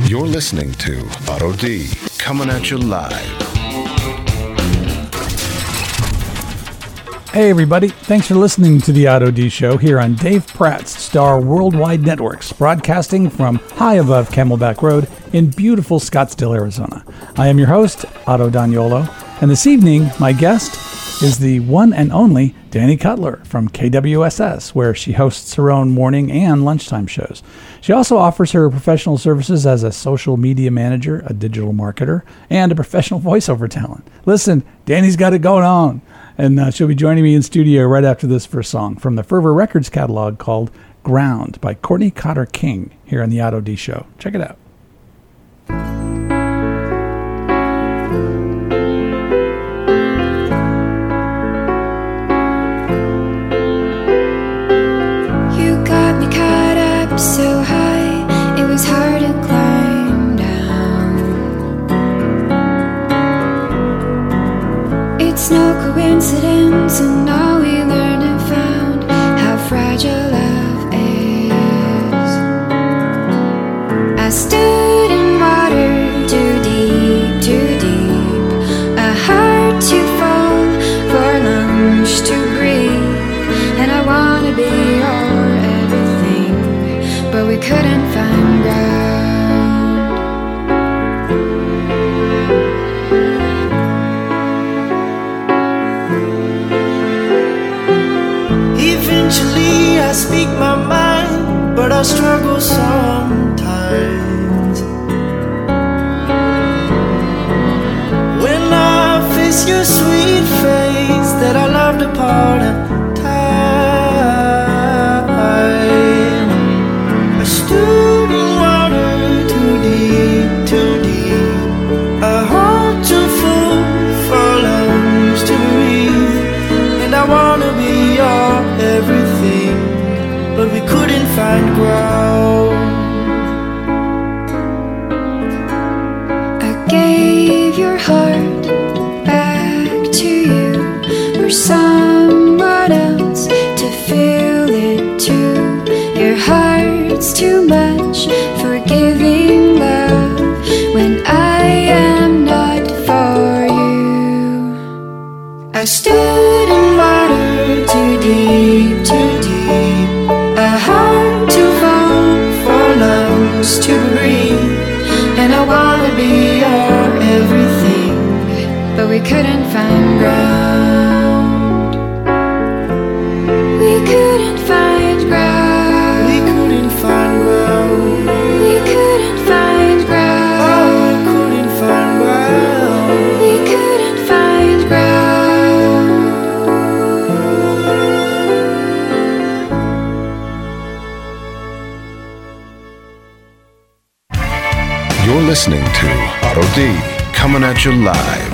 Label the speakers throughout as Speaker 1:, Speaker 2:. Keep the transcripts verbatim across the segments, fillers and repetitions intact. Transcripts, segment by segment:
Speaker 1: You're listening to Otto D, coming at you live.
Speaker 2: Hey everybody, thanks for listening to the Otto D Show here on Dave Pratt's Star Worldwide Networks, broadcasting from high above Camelback Road in beautiful Scottsdale, Arizona. I am your host, Otto Daniolo, and this evening my guest is the one and only Danny Cutler from K W S S, where she hosts her own morning and lunchtime shows. She also offers her professional services as a social media manager, a digital marketer, and a professional voiceover talent. Listen, Danny's got it going on. And uh, she'll be joining me in studio right after this first song from the Fervor Records catalog called Ground by Courtney Cotter King here on the Otto D Show. Check it out.
Speaker 3: You got me caught up so high, it was hard to climb down. It's no coincidence, and all we learned and found how fragile love is. I stood in water too deep, too deep, a heart too full for lungs to breathe. And I wanna be your everything, but we couldn't find ground.
Speaker 4: Eventually I speak my mind, but I struggle sometimes. When I face your sweet face that I loved apart of time, I stood in water too deep, too deep, a heart too full for lungs to breathe. And I wanna be your everything, but we couldn't find ground.
Speaker 3: I gave your heart back to you for someone else to fill it too. Your heart's too much for giving love when I am not for you. I stood in water too deep, too deep, a heart too full for lungs to breathe. And I wanna be your everything, but we couldn't find ground. We couldn't find ground.
Speaker 4: We couldn't find ground.
Speaker 3: We couldn't find ground.
Speaker 4: Oh, we couldn't find ground.
Speaker 3: We couldn't find ground.
Speaker 1: You're listening to Otto D, coming at you live.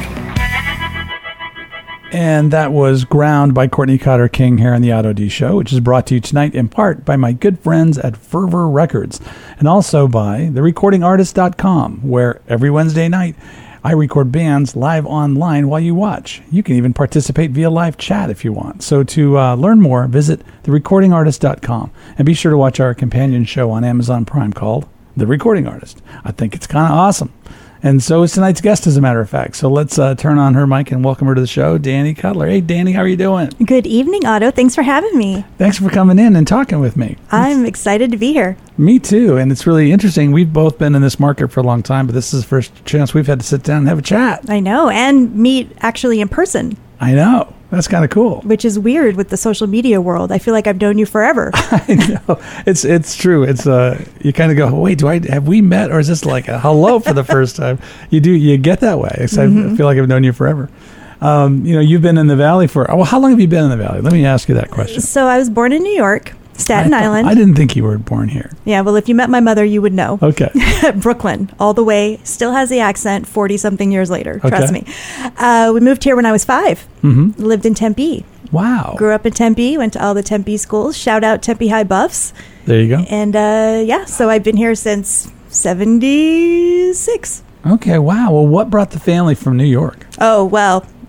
Speaker 2: And that was Ground by Courtney Cotter King here on the Otto D Show, which is brought to you tonight in part by my good friends at Fervor Records and also by the recording artist dot com, where every Wednesday night I record bands live online while you watch. You can even participate via live chat if you want. So to uh, learn more, visit the recording artist dot com and be sure to watch our companion show on Amazon Prime called The Recording Artist. I think it's kind of awesome. And so is tonight's guest, as a matter of fact. So let's uh, turn on her mic and welcome her to the show, Danny Cutler. Hey, Danny, how are you doing?
Speaker 5: Good evening, Otto. Thanks for having me.
Speaker 2: Thanks for coming in and talking with me.
Speaker 5: I'm it's, excited to be here.
Speaker 2: Me too. And it's really interesting. We've both been in this market for a long time, but this is the first chance we've had to sit down and have a chat.
Speaker 5: I know. And meet actually in person.
Speaker 2: I know. That's kind of cool.
Speaker 5: Which is weird with the social media world. I feel like I've known you forever.
Speaker 2: I know. It's it's true. It's uh you kind of go, wait, do I have we met, or is this like a hello for the first time? You do you get that way. Mm-hmm. I feel like I've known you forever. Um, you know, you've been in the Valley for well, how long have you been in the Valley? Let me ask you that question.
Speaker 5: So I was born in New York. Staten
Speaker 2: I th-
Speaker 5: Island.
Speaker 2: I didn't think you were born here.
Speaker 5: Yeah, well, if you met my mother, you would know.
Speaker 2: Okay.
Speaker 5: Brooklyn, all the way. Still has the accent forty-something years later.
Speaker 2: Okay.
Speaker 5: Trust me. Uh, we moved here when I was five.
Speaker 2: Mm-hmm.
Speaker 5: Lived in Tempe.
Speaker 2: Wow.
Speaker 5: Grew up in Tempe. Went to all the Tempe schools. Shout out Tempe High Buffs.
Speaker 2: There you go.
Speaker 5: And uh, yeah, so I've been here since seventy-six.
Speaker 2: Okay, wow. Well, what brought the family from New York?
Speaker 5: Oh, well,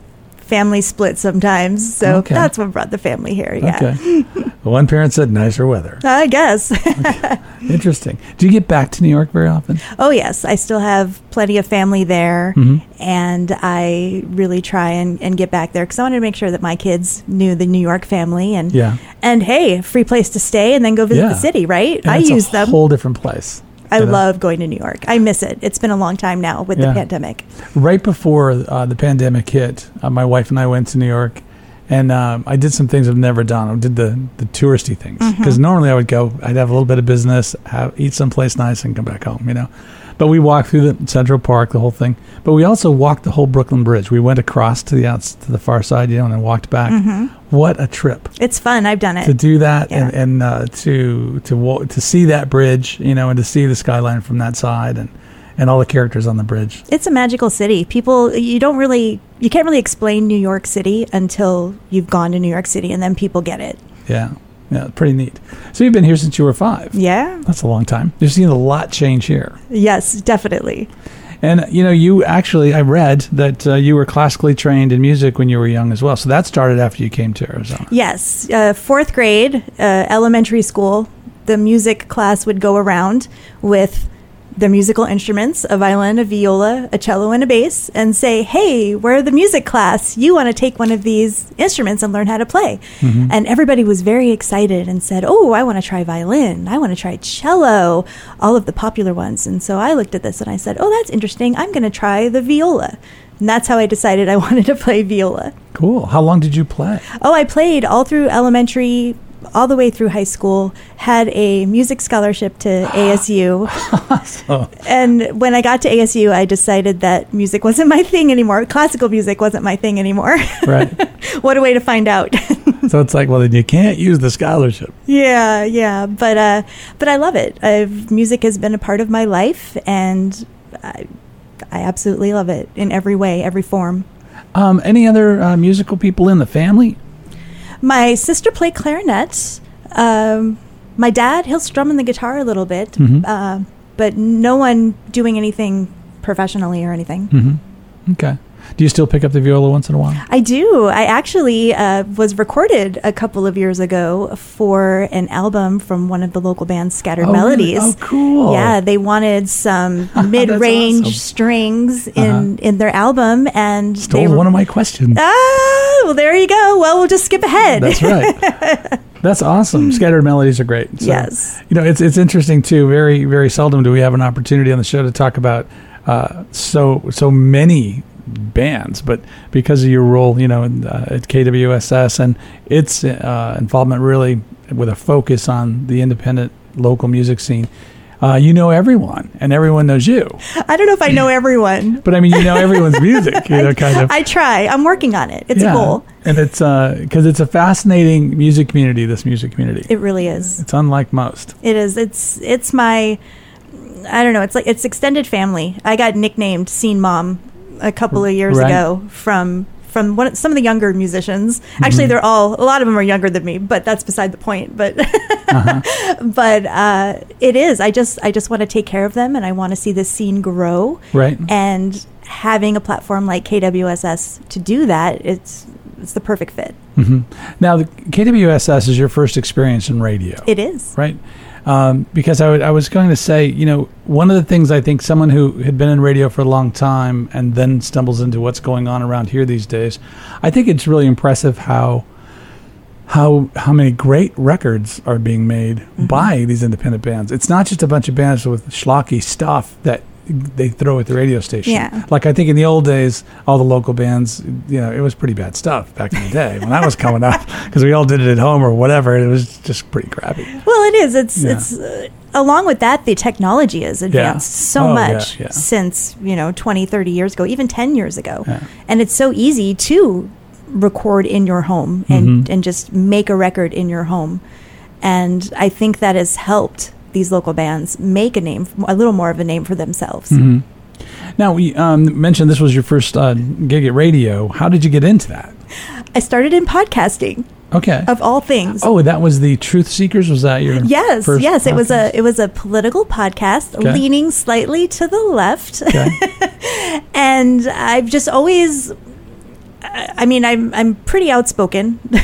Speaker 5: family split sometimes. So
Speaker 2: Okay.
Speaker 5: that's what brought the family here. Yeah.
Speaker 2: Okay. One parent said nicer weather.
Speaker 5: I guess.
Speaker 2: Interesting. Do you get back to New York very often?
Speaker 5: Oh, yes. I still have plenty of family there.
Speaker 2: Mm-hmm.
Speaker 5: And I really try and, and get back there because I wanted to make sure that my kids knew the New York family. And,
Speaker 2: Yeah.
Speaker 5: and hey, free place to stay and then go visit
Speaker 2: Yeah.
Speaker 5: the city, right?
Speaker 2: And
Speaker 5: I
Speaker 2: it's
Speaker 5: use
Speaker 2: a
Speaker 5: them.
Speaker 2: whole different place.
Speaker 5: I
Speaker 2: you know?
Speaker 5: love going to New York. I miss it. It's been a long time now with
Speaker 2: Yeah.
Speaker 5: the pandemic.
Speaker 2: Right before uh, the pandemic hit, uh, my wife and I went to New York, and um, I did some things I've never done. I did the, the touristy things because
Speaker 5: Mm-hmm.
Speaker 2: normally I would go, I'd have a little bit of business, have, eat someplace nice, and come back home. You know, but we walked through the Central Park, the whole thing. But we also walked the whole Brooklyn Bridge. We went across to the outs to the far side, you know, and then walked back. What a trip!
Speaker 5: It's fun. I've done
Speaker 2: To
Speaker 5: it.
Speaker 2: do that
Speaker 5: Yeah.
Speaker 2: and, and uh, to to wa- to see that bridge, you know, and to see the skyline from that side and, and all the characters on the bridge.
Speaker 5: It's a magical city. People, you don't really, you can't really explain New York City until you've gone to New York City and then people get it.
Speaker 2: Yeah, yeah, pretty neat. So you've been here since you were five.
Speaker 5: Yeah.
Speaker 2: That's a long time. You've seen a lot change here.
Speaker 5: Yes, definitely.
Speaker 2: And, you know, you actually, I read that uh, you were classically trained in music when you were young as well. So that started after you came to Arizona.
Speaker 5: Yes. Uh, fourth grade, uh, elementary school, the music class would go around with the musical instruments, a violin, a viola, a cello, and a bass, and say, hey, we're the music class. You want to take one of these instruments and learn how to play.
Speaker 2: Mm-hmm.
Speaker 5: And everybody was very excited and said, oh, I want to try violin. I want to try cello, all of the popular ones. And so I looked at this and I said, oh, that's interesting. I'm going to try the viola. And that's how I decided I wanted to play viola.
Speaker 2: Cool. How long did you play?
Speaker 5: Oh, I played all through elementary, all the way through high school, had a music scholarship to A S U.
Speaker 2: Oh,
Speaker 5: And when I got to A S U, I decided that music wasn't my thing anymore. Classical music wasn't my thing anymore.
Speaker 2: right.
Speaker 5: What a way to find out.
Speaker 2: So it's like, well, then you can't use the scholarship.
Speaker 5: yeah, yeah. But uh, but I love it. I've, music has been a part of my life, and I, I absolutely love it in every way, every form.
Speaker 2: Um, any other uh, musical people in the family?
Speaker 5: My sister played clarinet. Um, my dad, he'll strum on the guitar a little bit,
Speaker 2: Mhm.
Speaker 5: uh, but no one doing anything professionally or anything.
Speaker 2: Mm-hmm. Okay. Do you still pick up the viola once in a while?
Speaker 5: I do. I actually uh, was recorded a couple of years ago for an album from one of the local bands, Scattered
Speaker 2: Oh, really?
Speaker 5: Melodies.
Speaker 2: Oh, cool.
Speaker 5: Yeah, they wanted some mid-range
Speaker 2: awesome.
Speaker 5: strings in,
Speaker 2: Uh-huh.
Speaker 5: in their album, and
Speaker 2: Stole
Speaker 5: they were,
Speaker 2: one of my questions.
Speaker 5: Ah, well, there you go. Well, we'll just skip ahead.
Speaker 2: That's right. That's awesome. Scattered Melodies are great. So,
Speaker 5: Yes.
Speaker 2: You know, it's it's interesting too. Very very seldom do we have an opportunity on the show to talk about uh, so so many bands, but because of your role, you know, in, uh, at K W S S and its uh, involvement really with a focus on the independent local music scene, uh, you know everyone and everyone knows you.
Speaker 5: I don't know if I know everyone.
Speaker 2: But I mean, you know everyone's music, you know, kind of.
Speaker 5: I try. I'm working on it. It's
Speaker 2: Yeah.
Speaker 5: a goal.
Speaker 2: And it's because it's a fascinating music community, this music community.
Speaker 5: It really is.
Speaker 2: It's unlike most.
Speaker 5: It is. It's it's my, I don't know. It's like it's extended family. I got nicknamed Scene Mom a couple of years
Speaker 2: Right.
Speaker 5: ago from from one, some of the younger musicians. Actually,
Speaker 2: Mhm.
Speaker 5: they're all a lot of them are younger than me, but that's beside the point. But
Speaker 2: Uh-huh.
Speaker 5: but uh, it is. I just I just want to take care of them, and I want to see this scene grow.
Speaker 2: Right.
Speaker 5: And having a platform like K W S S to do that, it's it's the perfect fit.
Speaker 2: hmm Now, the K W S S is your first experience in radio,
Speaker 5: It is.
Speaker 2: right? Um, because I, would, I was going to say, you know, one of the things I think someone who had been in radio for a long time and then stumbles into what's going on around here these days, I think it's really impressive how how how many great records are being made
Speaker 5: Mm-hmm.
Speaker 2: by these independent bands. It's not just a bunch of bands with schlocky stuff that they throw at the radio station.
Speaker 5: Yeah.
Speaker 2: Like I think in the old days, all the local bands, you know, it was pretty bad stuff back in the day when I was coming up because we all did it at home or whatever. And it was just pretty crappy.
Speaker 5: Well, it is. It's
Speaker 2: Yeah.
Speaker 5: it's uh, along with that, the technology has advanced so
Speaker 2: Oh,
Speaker 5: much
Speaker 2: yeah, yeah.
Speaker 5: since, you know, twenty, thirty years ago, even ten years ago.
Speaker 2: Yeah.
Speaker 5: And it's so easy to record in your home and,
Speaker 2: Mhm.
Speaker 5: and just make a record in your home. And I think that has helped these local bands make a name, a little more of a name for themselves.
Speaker 2: Mhm. Now, we um, mentioned this was your first uh, gig at radio. How did you get into that?
Speaker 5: I started in podcasting,
Speaker 2: Okay.
Speaker 5: of all things.
Speaker 2: Oh, that was the Truth Seekers? Was that your
Speaker 5: Yes,
Speaker 2: first
Speaker 5: yes, it was
Speaker 2: podcast?
Speaker 5: a it was a political podcast,
Speaker 2: Okay.
Speaker 5: leaning slightly to the left.
Speaker 2: Okay.
Speaker 5: And I've just always I I mean, I'm I'm pretty outspoken. uh,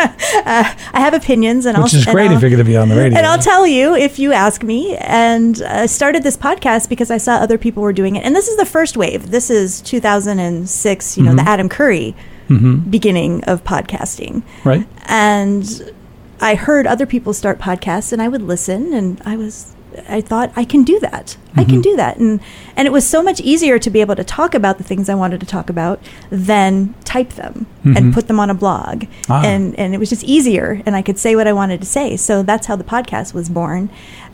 Speaker 5: I have opinions, and
Speaker 2: Which
Speaker 5: I'll,
Speaker 2: is great
Speaker 5: and
Speaker 2: if you're going to be on the radio.
Speaker 5: And I'll tell you if you ask me. And I started this podcast because I saw other people were doing it. And this is the first wave. This is two thousand six, you know,
Speaker 2: Mm-hmm.
Speaker 5: the Adam Curry
Speaker 2: Mm-hmm.
Speaker 5: beginning of podcasting.
Speaker 2: Right.
Speaker 5: And I heard other people start podcasts, and I would listen, and I was, I thought, I can do that. I
Speaker 2: Mm-hmm.
Speaker 5: can do that. And and it was so much easier to be able to talk about the things I wanted to talk about than type them
Speaker 2: Mhm.
Speaker 5: and put them on a blog.
Speaker 2: Ah.
Speaker 5: And, and it was just easier, and I could say what I wanted to say. So that's how the podcast was born.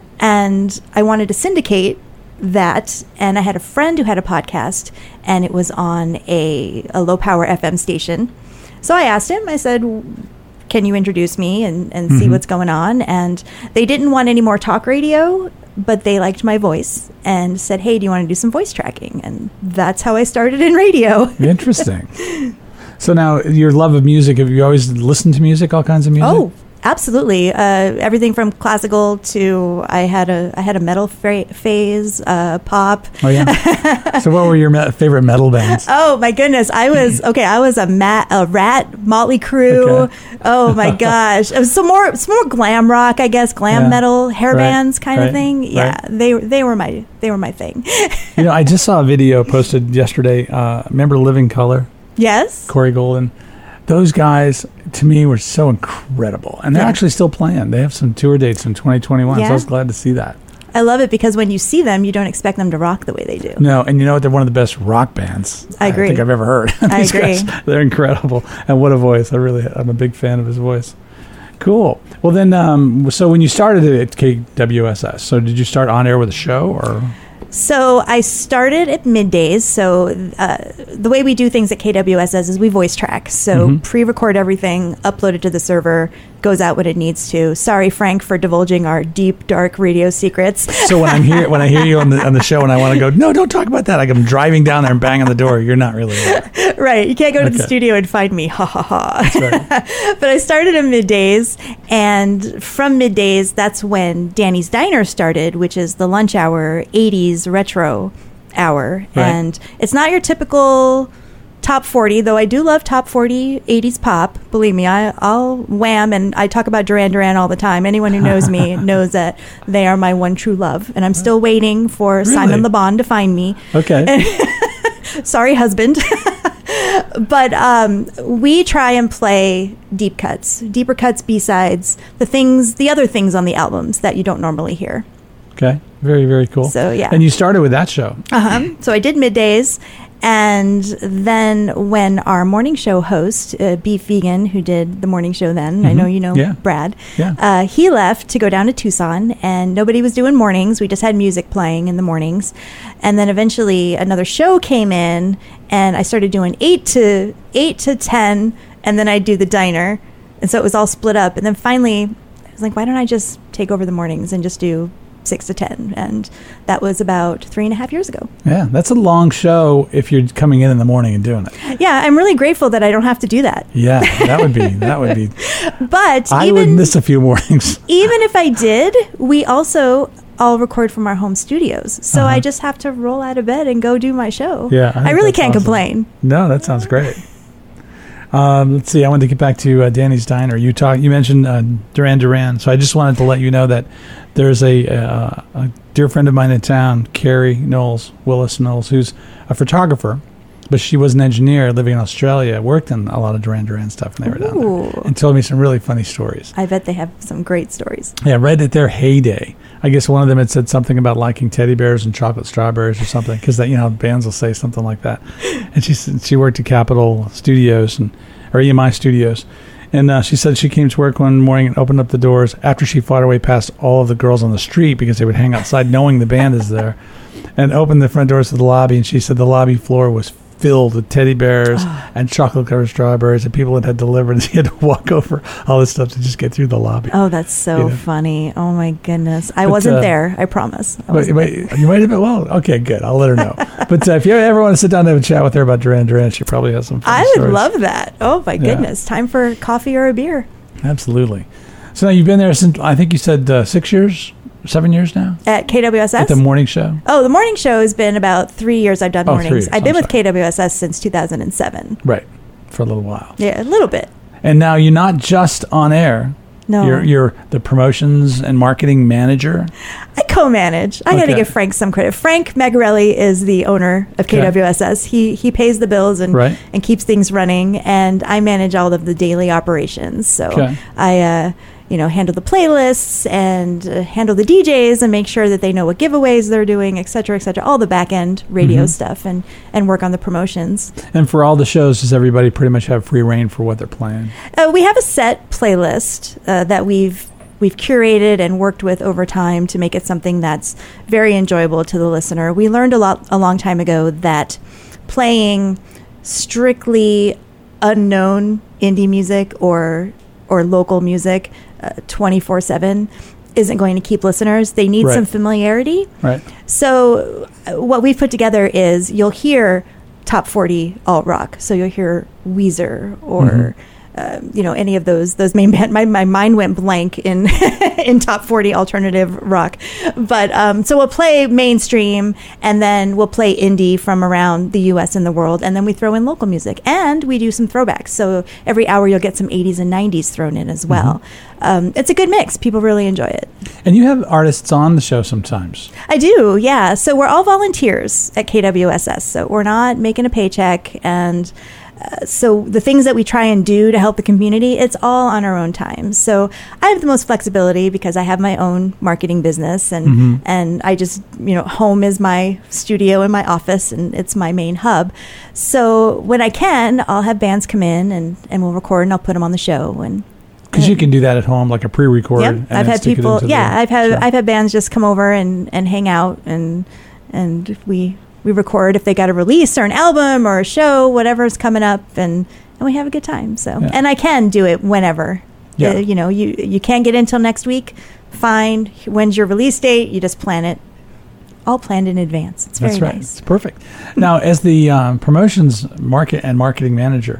Speaker 5: And I wanted to syndicate that, and I had a friend who had a podcast, and it was on a, a low power F M station. So I asked him, I said, can you introduce me and, and see
Speaker 2: Mhm.
Speaker 5: what's going on? And they didn't want any more talk radio, but they liked my voice and said, hey, do you want to do some voice tracking? And that's how I started in radio.
Speaker 2: Interesting. So now, your love of music, have you always listened to music, all kinds of music?
Speaker 5: Oh, absolutely. Uh, everything from classical to I had a I had a metal fra- phase, uh, pop.
Speaker 2: Oh, yeah? So what were your me- favorite metal bands?
Speaker 5: Oh my goodness, I was okay. I was a mat, a Rat, Motley Crue.
Speaker 2: Okay.
Speaker 5: Oh my gosh, it was some more, some more glam rock, I guess, glam
Speaker 2: Yeah.
Speaker 5: metal, hair
Speaker 2: Right,
Speaker 5: bands kind
Speaker 2: right,
Speaker 5: of thing. Yeah,
Speaker 2: right.
Speaker 5: they they were my they were my thing.
Speaker 2: You know, I just saw a video posted yesterday. Uh, remember Living Color?
Speaker 5: Yes.
Speaker 2: Corey Golden. Those guys, to me, were so incredible. And they're
Speaker 5: Yeah.
Speaker 2: actually still playing. They have some tour dates in twenty twenty-one, so
Speaker 5: Yeah.
Speaker 2: I was glad to see that.
Speaker 5: I love it because when you see them, you don't expect them to rock the way they do.
Speaker 2: No, and you know what? They're one of the best rock bands
Speaker 5: I agree.
Speaker 2: think I've ever heard.
Speaker 5: I
Speaker 2: These
Speaker 5: agree.
Speaker 2: guys, they're incredible. And what a voice. I really, I'm a big fan of his voice. Cool. Well, then, um, so when you started it at K W S S, so did you start on air with a show or?
Speaker 5: So I started at middays. So uh, the way we do things at K W S S is we voice track. So
Speaker 2: Mhm.
Speaker 5: pre-record everything, upload it to the server, goes out when it needs to. Sorry, Frank, for divulging our deep, dark radio secrets.
Speaker 2: So when I'm here, when I hear you on the on the show, and I want to go, no, don't talk about that. Like I'm driving down there and banging on the door. You're not really there.
Speaker 5: Right. You can't go to the
Speaker 2: Okay.
Speaker 5: studio and find me. Ha ha ha.
Speaker 2: That's right.
Speaker 5: But I started at middays, and from middays, that's when Danny's Diner started, which is the lunch hour, eighties retro hour.
Speaker 2: Right.
Speaker 5: And it's not your typical top forty, though I do love top forty eighties pop. Believe me, I, I'll wham, and I talk about Duran Duran all the time. Anyone who knows me knows that they are my one true love. And I'm still waiting for
Speaker 2: Really?
Speaker 5: Simon Le Bon to find me.
Speaker 2: Okay.
Speaker 5: Sorry, husband. But um, we try and play deep cuts, deeper cuts, B-sides, the things, the other things on the albums that you don't normally hear.
Speaker 2: Okay. Very, very cool.
Speaker 5: So, yeah.
Speaker 2: And you started with that show.
Speaker 5: Uh-huh. So I did middays. And then when our morning show host, uh, Beef Vegan, who did the morning show then, I
Speaker 2: Mhm.
Speaker 5: know you know
Speaker 2: Yeah.
Speaker 5: Brad,
Speaker 2: Yeah.
Speaker 5: uh, he left to go down to Tucson, and nobody was doing mornings. We just had music playing in the mornings. And then eventually another show came in, and I started doing eight to eight to ten, and then I'd do the diner. And so it was all split up. And then finally, I was like, why don't I just take over the mornings and just do six to ten? And that was about three and a half years ago.
Speaker 2: Yeah, that's a long show if you're coming in in the morning and doing it.
Speaker 5: Yeah, I'm really grateful that I don't have to do that.
Speaker 2: Yeah, that would be that would be.
Speaker 5: But
Speaker 2: I would
Speaker 5: even
Speaker 2: miss a few mornings.
Speaker 5: even if I did, we also all record from our home studios. So
Speaker 2: Uh-huh.
Speaker 5: I just have to roll out of bed and go do my show.
Speaker 2: Yeah, I
Speaker 5: I,
Speaker 2: think
Speaker 5: really
Speaker 2: that's
Speaker 5: can't
Speaker 2: awesome.
Speaker 5: complain.
Speaker 2: No, that sounds great. Um, let's see. I wanted to get back to uh, Danny's Diner. You talk. You mentioned uh, Duran Duran, so I just wanted to let you know that there's a, uh, a dear friend of mine in town, Carrie Knowles, Willis Knowles, who's a photographer, but she was an engineer living in Australia. Worked on a lot of Duran Duran stuff when they were down there,
Speaker 5: Ooh.
Speaker 2: and told me some really funny stories.
Speaker 5: I bet they have some great stories.
Speaker 2: Yeah, right at their heyday. I guess one of them had said something about liking teddy bears and chocolate strawberries or something, because that, you know, bands will say something like that. And she said she worked at Capitol Studios and or E M I Studios, and uh, she said she came to work one morning and opened up the doors after she fought her way past all of the girls on the street because they would hang outside knowing the band is there, and opened the front doors to the lobby. And she said the lobby floor was filled with teddy bears and chocolate covered strawberries, and people had had delivered, and she had to walk over all this stuff to just get through the lobby.
Speaker 5: Oh, that's so
Speaker 2: You know.
Speaker 5: funny. Oh my goodness. I
Speaker 2: But,
Speaker 5: wasn't
Speaker 2: uh,
Speaker 5: there, I promise. I
Speaker 2: Wait,
Speaker 5: wasn't
Speaker 2: wait, you might have been, well, okay, good. I'll let her know. But uh, if you ever want to sit down and have a chat with her about Duran Duran, she probably has some funny
Speaker 5: I would
Speaker 2: stories.
Speaker 5: love that. Oh my goodness. Time for coffee or a beer.
Speaker 2: Absolutely. So now you've been there since, I think you said uh, six years, seven years now?
Speaker 5: At K W S S?
Speaker 2: At the morning show?
Speaker 5: Oh, the morning show has been about three years I've done
Speaker 2: Oh, three
Speaker 5: mornings.
Speaker 2: years.
Speaker 5: I've been
Speaker 2: I'm
Speaker 5: with
Speaker 2: sorry.
Speaker 5: K W S S since two thousand seven.
Speaker 2: Right. for a little while.
Speaker 5: Yeah, a little bit.
Speaker 2: And now you're not just on air.
Speaker 5: No.
Speaker 2: You're, you're the promotions and marketing manager.
Speaker 5: I co-manage. I got to
Speaker 2: Okay.
Speaker 5: give Frank some credit. Frank Magarelli is the owner of K W S S. He he pays the bills and
Speaker 2: Right.
Speaker 5: and keeps things running, and I manage all of the daily operations. So
Speaker 2: Okay.
Speaker 5: I uh, you know handle the playlists and uh, handle the D Js and make sure that they know what giveaways they're doing, et cetera, et cetera. All the back end radio
Speaker 2: Mhm.
Speaker 5: stuff and and work on the promotions.
Speaker 2: And for all the shows, does everybody pretty much have free reign for what they're playing?
Speaker 5: Uh, we have a set playlist uh, that we've we've curated and worked with over time to make it something that's very enjoyable to the listener. We learned a lot a long time ago that playing strictly unknown indie music or or local music twenty-four seven isn't going to keep listeners. They need
Speaker 2: Right.
Speaker 5: some familiarity.
Speaker 2: Right.
Speaker 5: So uh, what we've put together is you'll hear top forty alt rock. So you'll hear Weezer or
Speaker 2: Mhm.
Speaker 5: uh, you know any of those those main band. My, my mind went blank in in top forty alternative rock. But um, so we'll play mainstream and then we'll play indie from around the U S and the world, and then we throw in local music and we do some throwbacks. So every hour you'll get some eighties and nineties thrown in as well. Um, it's a good mix. People really enjoy it.
Speaker 2: And you have artists on the show sometimes.
Speaker 5: I do, yeah. So we're all volunteers at K W S S. So we're not making a paycheck. And uh, so the things that we try and do to help the community, it's all on our own time. So I have the most flexibility because I have my own marketing business. And,
Speaker 2: Mhm.
Speaker 5: and I just, you know, home is my studio and my office and it's my main hub. So when I can, I'll have bands come in and, and we'll record and I'll put them on the show. And
Speaker 2: Because you can do that at home, like a pre-record.
Speaker 5: Yep,
Speaker 2: and
Speaker 5: I've
Speaker 2: then
Speaker 5: had
Speaker 2: stick it
Speaker 5: people.
Speaker 2: into
Speaker 5: Yeah,
Speaker 2: the
Speaker 5: I've had
Speaker 2: show.
Speaker 5: I've had bands just come over and, and hang out and and we we record if they got a release or an album or a show, whatever's coming up, and and we have a good time. So
Speaker 2: Yeah.
Speaker 5: and I can do it whenever.
Speaker 2: Yeah.
Speaker 5: Uh, you know, you you can't get in till next week. Fine. When's your release date? You just plan it. All planned in advance. It's very
Speaker 2: That's right.
Speaker 5: nice.
Speaker 2: It's perfect. Now, as the um, promotions market and marketing manager,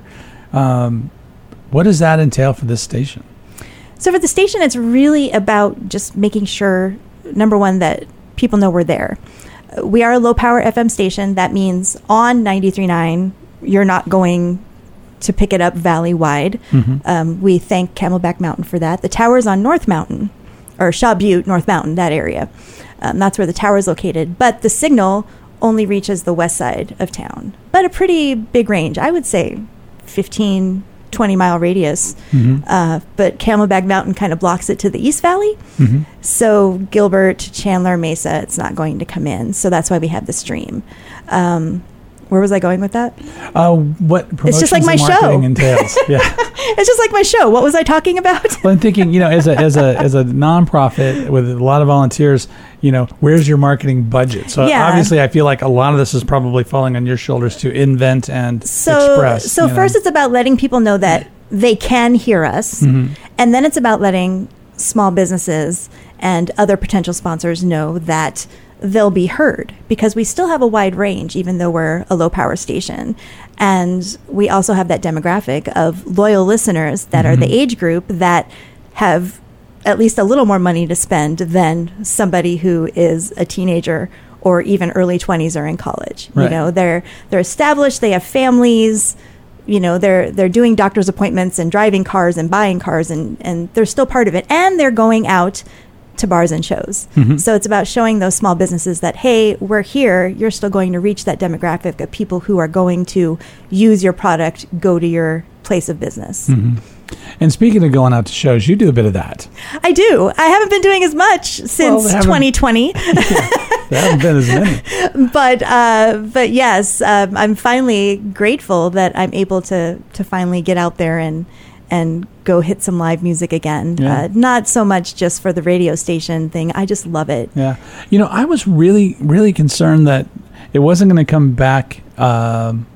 Speaker 2: um, what does that entail for this station?
Speaker 5: So for the station, it's really about just making sure, number one, that people know we're there. Uh, We are a low power F M station. That means on ninety-three point nine, you're not going to pick it up valley wide.
Speaker 2: Mhm.
Speaker 5: Um, we thank Camelback Mountain for that. The tower's on North Mountain, or Shaw Butte, North Mountain, that area. Um, that's where the tower is located. But the signal only reaches the west side of town. But a pretty big range. I would say fifteen, twenty mile radius.
Speaker 2: Mhm.
Speaker 5: Uh, but Camelback Mountain kind of blocks it to the East Valley.
Speaker 2: Mhm.
Speaker 5: So Gilbert, Chandler, Mesa, it's not going to come in. So that's why we have the stream. Um, where was I going with that?
Speaker 2: Uh, what promotions
Speaker 5: just like my
Speaker 2: and marketing
Speaker 5: show.
Speaker 2: entails? Yeah.
Speaker 5: It's just like my show. What was I talking about?
Speaker 2: Well, I'm thinking, you know, as a as a as a nonprofit with a lot of volunteers, you know, where's your marketing budget? So
Speaker 5: Yeah.
Speaker 2: obviously, I feel like a lot of this is probably falling on your shoulders to invent and
Speaker 5: So,
Speaker 2: express.
Speaker 5: so
Speaker 2: you
Speaker 5: first
Speaker 2: know.
Speaker 5: it's about letting people know that they can hear us.
Speaker 2: Mhm.
Speaker 5: And then it's about letting small businesses and other potential sponsors know that they'll be heard, because we still have a wide range, even though we're a low power station. And we also have that demographic of loyal listeners that are the age group that have at least a little more money to spend than somebody who is a teenager or even early twenties or in college.
Speaker 2: Right.
Speaker 5: You know, they're they're established, they have families, you know, they're they're doing doctor's appointments and driving cars and buying cars, and and they're still part of it, and they're going out to bars and shows.
Speaker 2: Mhm.
Speaker 5: So it's about showing those small businesses that, hey, we're here. You're still going to reach that demographic of people who are going to use your product, go to your place of business.
Speaker 2: Mhm. And speaking of going out to shows, you do a bit of that.
Speaker 5: I do. I haven't been doing as much
Speaker 2: Well,
Speaker 5: since
Speaker 2: they haven't-
Speaker 5: twenty twenty.
Speaker 2: There haven't been as many.
Speaker 5: but uh, but yes, um, I'm finally grateful that I'm able to to finally get out there and and go hit some live music again.
Speaker 2: Yeah.
Speaker 5: Uh, not so much just for the radio station thing. I just love it.
Speaker 2: Yeah. You know, I was really, really concerned that it wasn't going to come back um,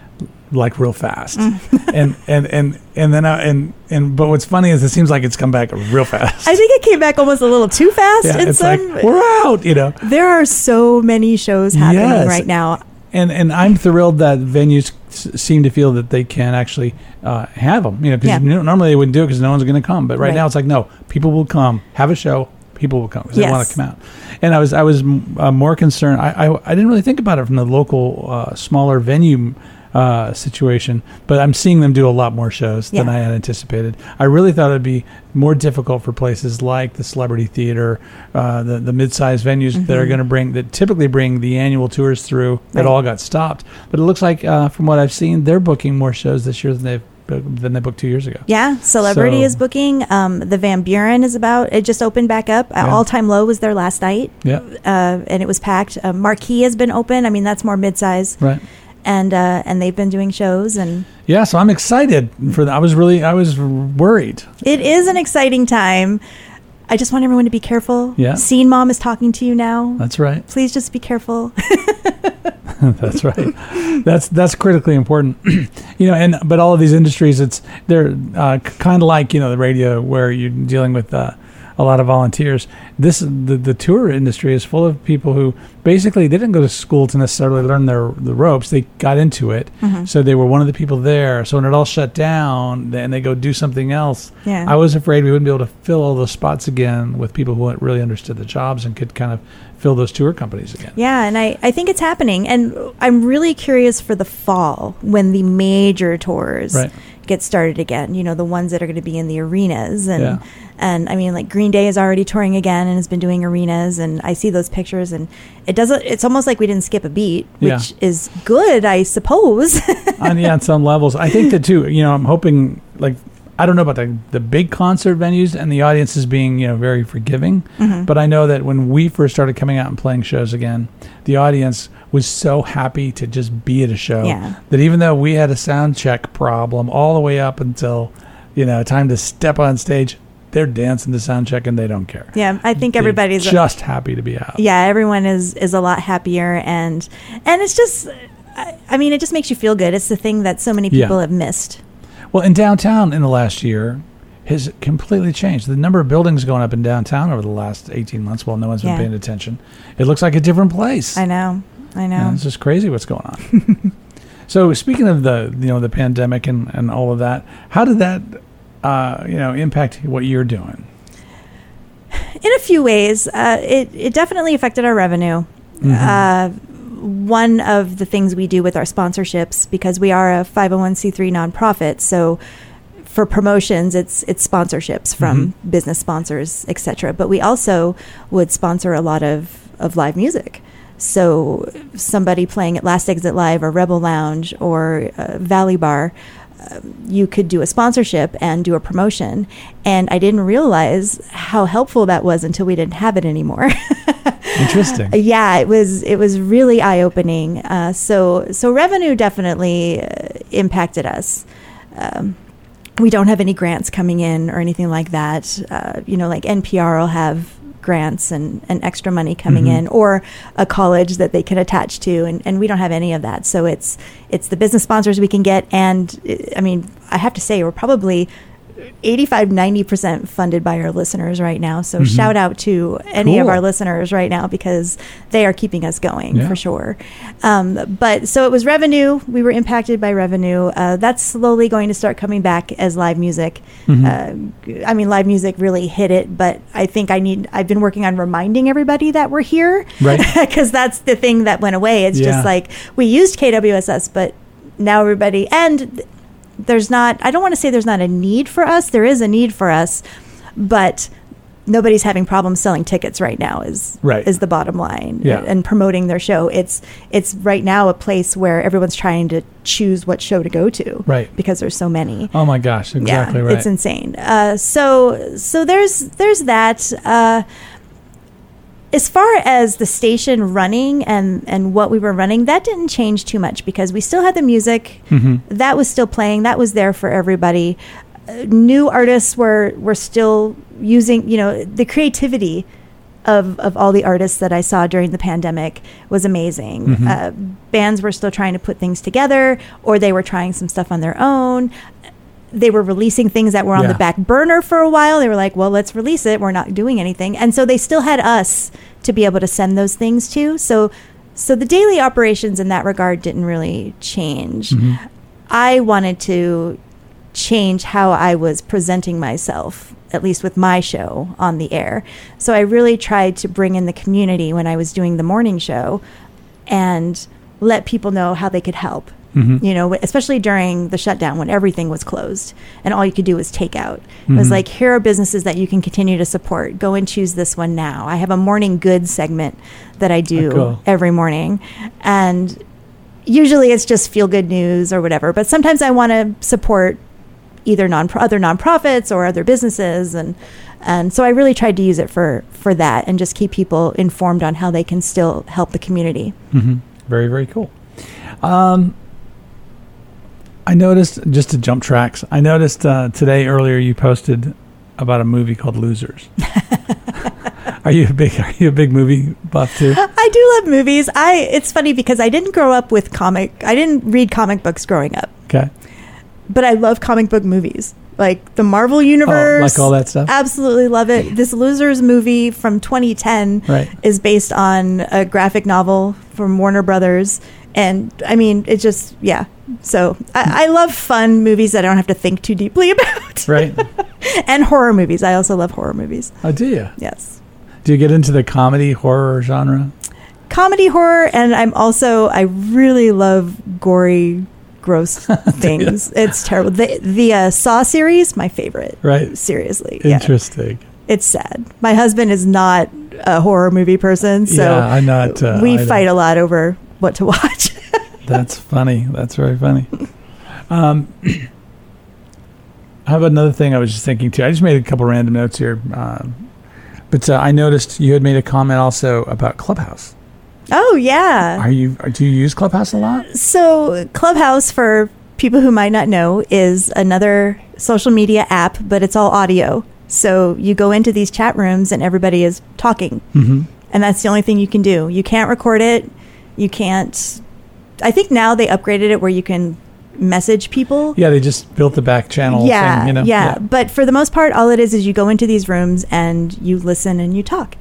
Speaker 2: like real fast.
Speaker 5: Mm.
Speaker 2: and, and, and, and then, I, and, and, but what's funny is it seems like it's come back real fast.
Speaker 5: I think it came back almost a little too fast.
Speaker 2: yeah,
Speaker 5: in
Speaker 2: it's
Speaker 5: some,
Speaker 2: like, we're out, you know.
Speaker 5: there are so many shows happening
Speaker 2: Yes.
Speaker 5: right now.
Speaker 2: And and I'm thrilled that venues s- seem to feel that they can actually uh, have them. You know, because
Speaker 5: Yeah.
Speaker 2: normally they wouldn't do it because no one's going to come. But right,
Speaker 5: Right.
Speaker 2: now it's like, no, people will come, have a show, people will come because they
Speaker 5: Yes.
Speaker 2: want to come out. And I was I was uh, more concerned. I, I I didn't really think about it from the local uh, smaller venue uh, situation, but I'm seeing them do a lot more shows than
Speaker 5: Yeah.
Speaker 2: I had anticipated. I really thought it'd be more difficult for places like the Celebrity Theater, uh, the the mid-sized venues that are
Speaker 5: Mhm.
Speaker 2: going to bring that typically bring the annual tours through that
Speaker 5: Right.
Speaker 2: all got stopped. But it looks like, uh, from what I've seen, they're booking more shows this year than they've than they booked two years ago.
Speaker 5: Yeah, Celebrity
Speaker 2: So-
Speaker 5: is booking. Um, the Van Buren is about. It just opened back up.
Speaker 2: Yeah.
Speaker 5: All Time Low was there last night,
Speaker 2: Yeah,
Speaker 5: uh, and it was packed. Uh, Marquee has been open. I mean, that's more mid-size,
Speaker 2: right.
Speaker 5: and uh, and they've been doing shows, and
Speaker 2: Yeah, so I'm excited for that. I was really, I was worried.
Speaker 5: it is an exciting time. I just want everyone to be careful.
Speaker 2: Yeah.
Speaker 5: Scene Mom is talking to you now.
Speaker 2: That's right.
Speaker 5: Please just be careful.
Speaker 2: That's right. That's that's critically important. You know, and but all of these industries, it's they're uh, kind of like, you know, the radio where you're dealing with uh, a lot of volunteers. This the the tour industry is full of people who basically they didn't go to school to necessarily learn their the ropes. They got into it,
Speaker 5: Mhm.
Speaker 2: so they were one of the people there. So when it all shut down, then they go do something else.
Speaker 5: Yeah.
Speaker 2: I was afraid we wouldn't be able to fill all those spots again with people who really understood the jobs and could kind of fill those tour companies again.
Speaker 5: Yeah, and I, I think it's happening. And I'm really curious for the fall when the major tours
Speaker 2: Right.
Speaker 5: get started again, you know, the ones that are going to be in the arenas. And,
Speaker 2: Yeah.
Speaker 5: and I mean, like Green Day is already touring again and has been doing arenas. And I see those pictures and it doesn't, it's almost like we didn't skip a beat, which
Speaker 2: Yeah.
Speaker 5: is good, I suppose.
Speaker 2: on, yeah, on some levels. I think that too, you know, I'm hoping, like, I don't know about the, the big concert venues and the audiences being, you know, very forgiving.
Speaker 5: Mhm.
Speaker 2: But I know that when we first started coming out and playing shows again, the audience was so happy to just be at a show
Speaker 5: Yeah.
Speaker 2: that even though we had a sound check problem all the way up until, you know, time to step on stage, they're dancing to sound check and they don't care.
Speaker 5: Yeah, I think
Speaker 2: They're
Speaker 5: everybody's
Speaker 2: just happy to be out.
Speaker 5: yeah, everyone is is a lot happier, and and it's just, I, I mean, it just makes you feel good. It's the thing that so many
Speaker 2: Yeah.
Speaker 5: people have missed.
Speaker 2: Well, in downtown in the last year has completely changed. The number of buildings going up in downtown over the last eighteen months while no one's been
Speaker 5: Yeah.
Speaker 2: paying attention. It looks like a different place.
Speaker 5: I know, I know.
Speaker 2: Yeah, it's just crazy what's going on. So speaking of the, you know, the pandemic and, and all of that, how did that, uh, you know, impact what you're doing?
Speaker 5: In a few ways, uh, it it definitely affected our revenue.
Speaker 2: Mhm.
Speaker 5: Uh, one of the things we do with our sponsorships, because we are a five oh one c three nonprofit, so for promotions, it's it's sponsorships from business sponsors, et cetera. But we also would sponsor a lot of, of live music. So somebody playing at Last Exit Live or Rebel Lounge or uh, Valley Bar, uh, you could do a sponsorship and do a promotion. And I didn't realize how helpful that was until we didn't have it anymore.
Speaker 2: Interesting.
Speaker 5: Yeah, it was it was really eye opening. Uh, so so revenue definitely uh, impacted us. Um, we don't have any grants coming in or anything like that. Uh, you know, like N P R will have grants and, and extra money coming
Speaker 2: Mhm.
Speaker 5: in, or a college that they can attach to, and, and we don't have any of that. So it's it's the business sponsors we can get, and uh, I mean, I have to say we're probably eighty-five, ninety percent funded by our listeners right now. So
Speaker 2: Mhm.
Speaker 5: shout out to any of
Speaker 2: Cool.
Speaker 5: our listeners right now, because they are keeping us going
Speaker 2: Yeah.
Speaker 5: for sure. Um, but so it was revenue. We were impacted by revenue. Uh, that's slowly going to start coming back as live music.
Speaker 2: Mhm.
Speaker 5: Uh, I mean, live music really hit it, but I think I need, I've been working on reminding everybody that we're here.
Speaker 2: Right.
Speaker 5: Because that's the thing that went away. It's
Speaker 2: Yeah.
Speaker 5: just like, we used K W S S, but now everybody, and th- there's not, I don't want to say there's not a need for us. There is a need for us, but nobody's having problems selling tickets right now is
Speaker 2: Right.
Speaker 5: is the bottom line.
Speaker 2: Yeah.
Speaker 5: And promoting their show. It's it's right now a place where everyone's trying to choose what show to go to.
Speaker 2: Right.
Speaker 5: Because there's so many.
Speaker 2: Oh my gosh, exactly
Speaker 5: yeah,
Speaker 2: right.
Speaker 5: It's insane. Uh, so so there's there's that. Uh, as far as the station running and, and what we were running, that didn't change too much because we still had the music.
Speaker 2: Mhm.
Speaker 5: That was still playing. That was there for everybody. Uh, new artists were, were still using, you know, the creativity of, of all the artists that I saw during the pandemic was amazing.
Speaker 2: Mhm.
Speaker 5: Uh, bands were still trying to put things together, or they were trying some stuff on their own. They were releasing things that were on
Speaker 2: Yeah.
Speaker 5: the back burner for a while. They were like, well, let's release it. We're not doing anything. And so they still had us to be able to send those things to. So, so the daily operations in that regard didn't really change.
Speaker 2: Mhm.
Speaker 5: I wanted to change how I was presenting myself, at least with my show on the air. So I really tried to bring in the community when I was doing the morning show and let people know how they could help.
Speaker 2: Mm-hmm.
Speaker 5: You know, especially during the shutdown when everything was closed and all you could do was take out. It
Speaker 2: Mm-hmm.
Speaker 5: was like, here are businesses that you can continue to support. Go and choose this one now. I have a morning goods segment that I do
Speaker 2: Oh, cool.
Speaker 5: every morning. And usually it's just feel good news or whatever. But sometimes I want to support either non other nonprofits or other businesses. And and so I really tried to use it for, for that and just keep people informed on how they can still help the community.
Speaker 2: Mm-hmm. Very, very cool. Um, I noticed, just to jump tracks, I noticed uh, today earlier you posted about a movie called Losers. Are you a big Are you a big movie buff too?
Speaker 5: I do love movies. I it's funny because I didn't grow up with comic. I didn't read comic books growing up,
Speaker 2: Okay.
Speaker 5: but I love comic book movies. Like the Marvel Universe.
Speaker 2: Oh, like all that stuff?
Speaker 5: Absolutely love it. This Losers movie from twenty ten
Speaker 2: Right.
Speaker 5: is based on a graphic novel from Warner Brothers. And I mean, it just, yeah. So I, I love fun movies that I don't have to think too deeply about.
Speaker 2: Right.
Speaker 5: And horror movies. I also love horror movies.
Speaker 2: Oh, do you?
Speaker 5: Yes.
Speaker 2: Do you get into the comedy horror genre?
Speaker 5: Comedy horror, and I'm also, I really love gory, gross things. It's terrible. The, the uh, Saw series, my favorite.
Speaker 2: Right.
Speaker 5: Seriously. Yeah.
Speaker 2: Interesting.
Speaker 5: It's sad. My husband is not a horror movie person, so
Speaker 2: yeah, I'm not. Uh,
Speaker 5: we
Speaker 2: I
Speaker 5: fight
Speaker 2: don't-
Speaker 5: a lot over what to watch.
Speaker 2: That's funny. That's very funny. Um, I have another thing I was just thinking too. I just made a couple random notes here. Um, but uh, I noticed you had made a comment also about Clubhouse.
Speaker 5: Oh, yeah.
Speaker 2: Are you? Are, do you use Clubhouse a lot?
Speaker 5: So Clubhouse, for people who might not know, is another social media app, but it's all audio. So you go into these chat rooms and everybody is talking.
Speaker 2: Mm-hmm.
Speaker 5: And that's the only thing you can do. You can't record it. You can't. I think now they upgraded it where you can message people.
Speaker 2: Yeah, they just built the back channel
Speaker 5: Yeah,
Speaker 2: thing, you know?
Speaker 5: yeah. But for the most part, all it is is you go into these rooms and you listen and you talk.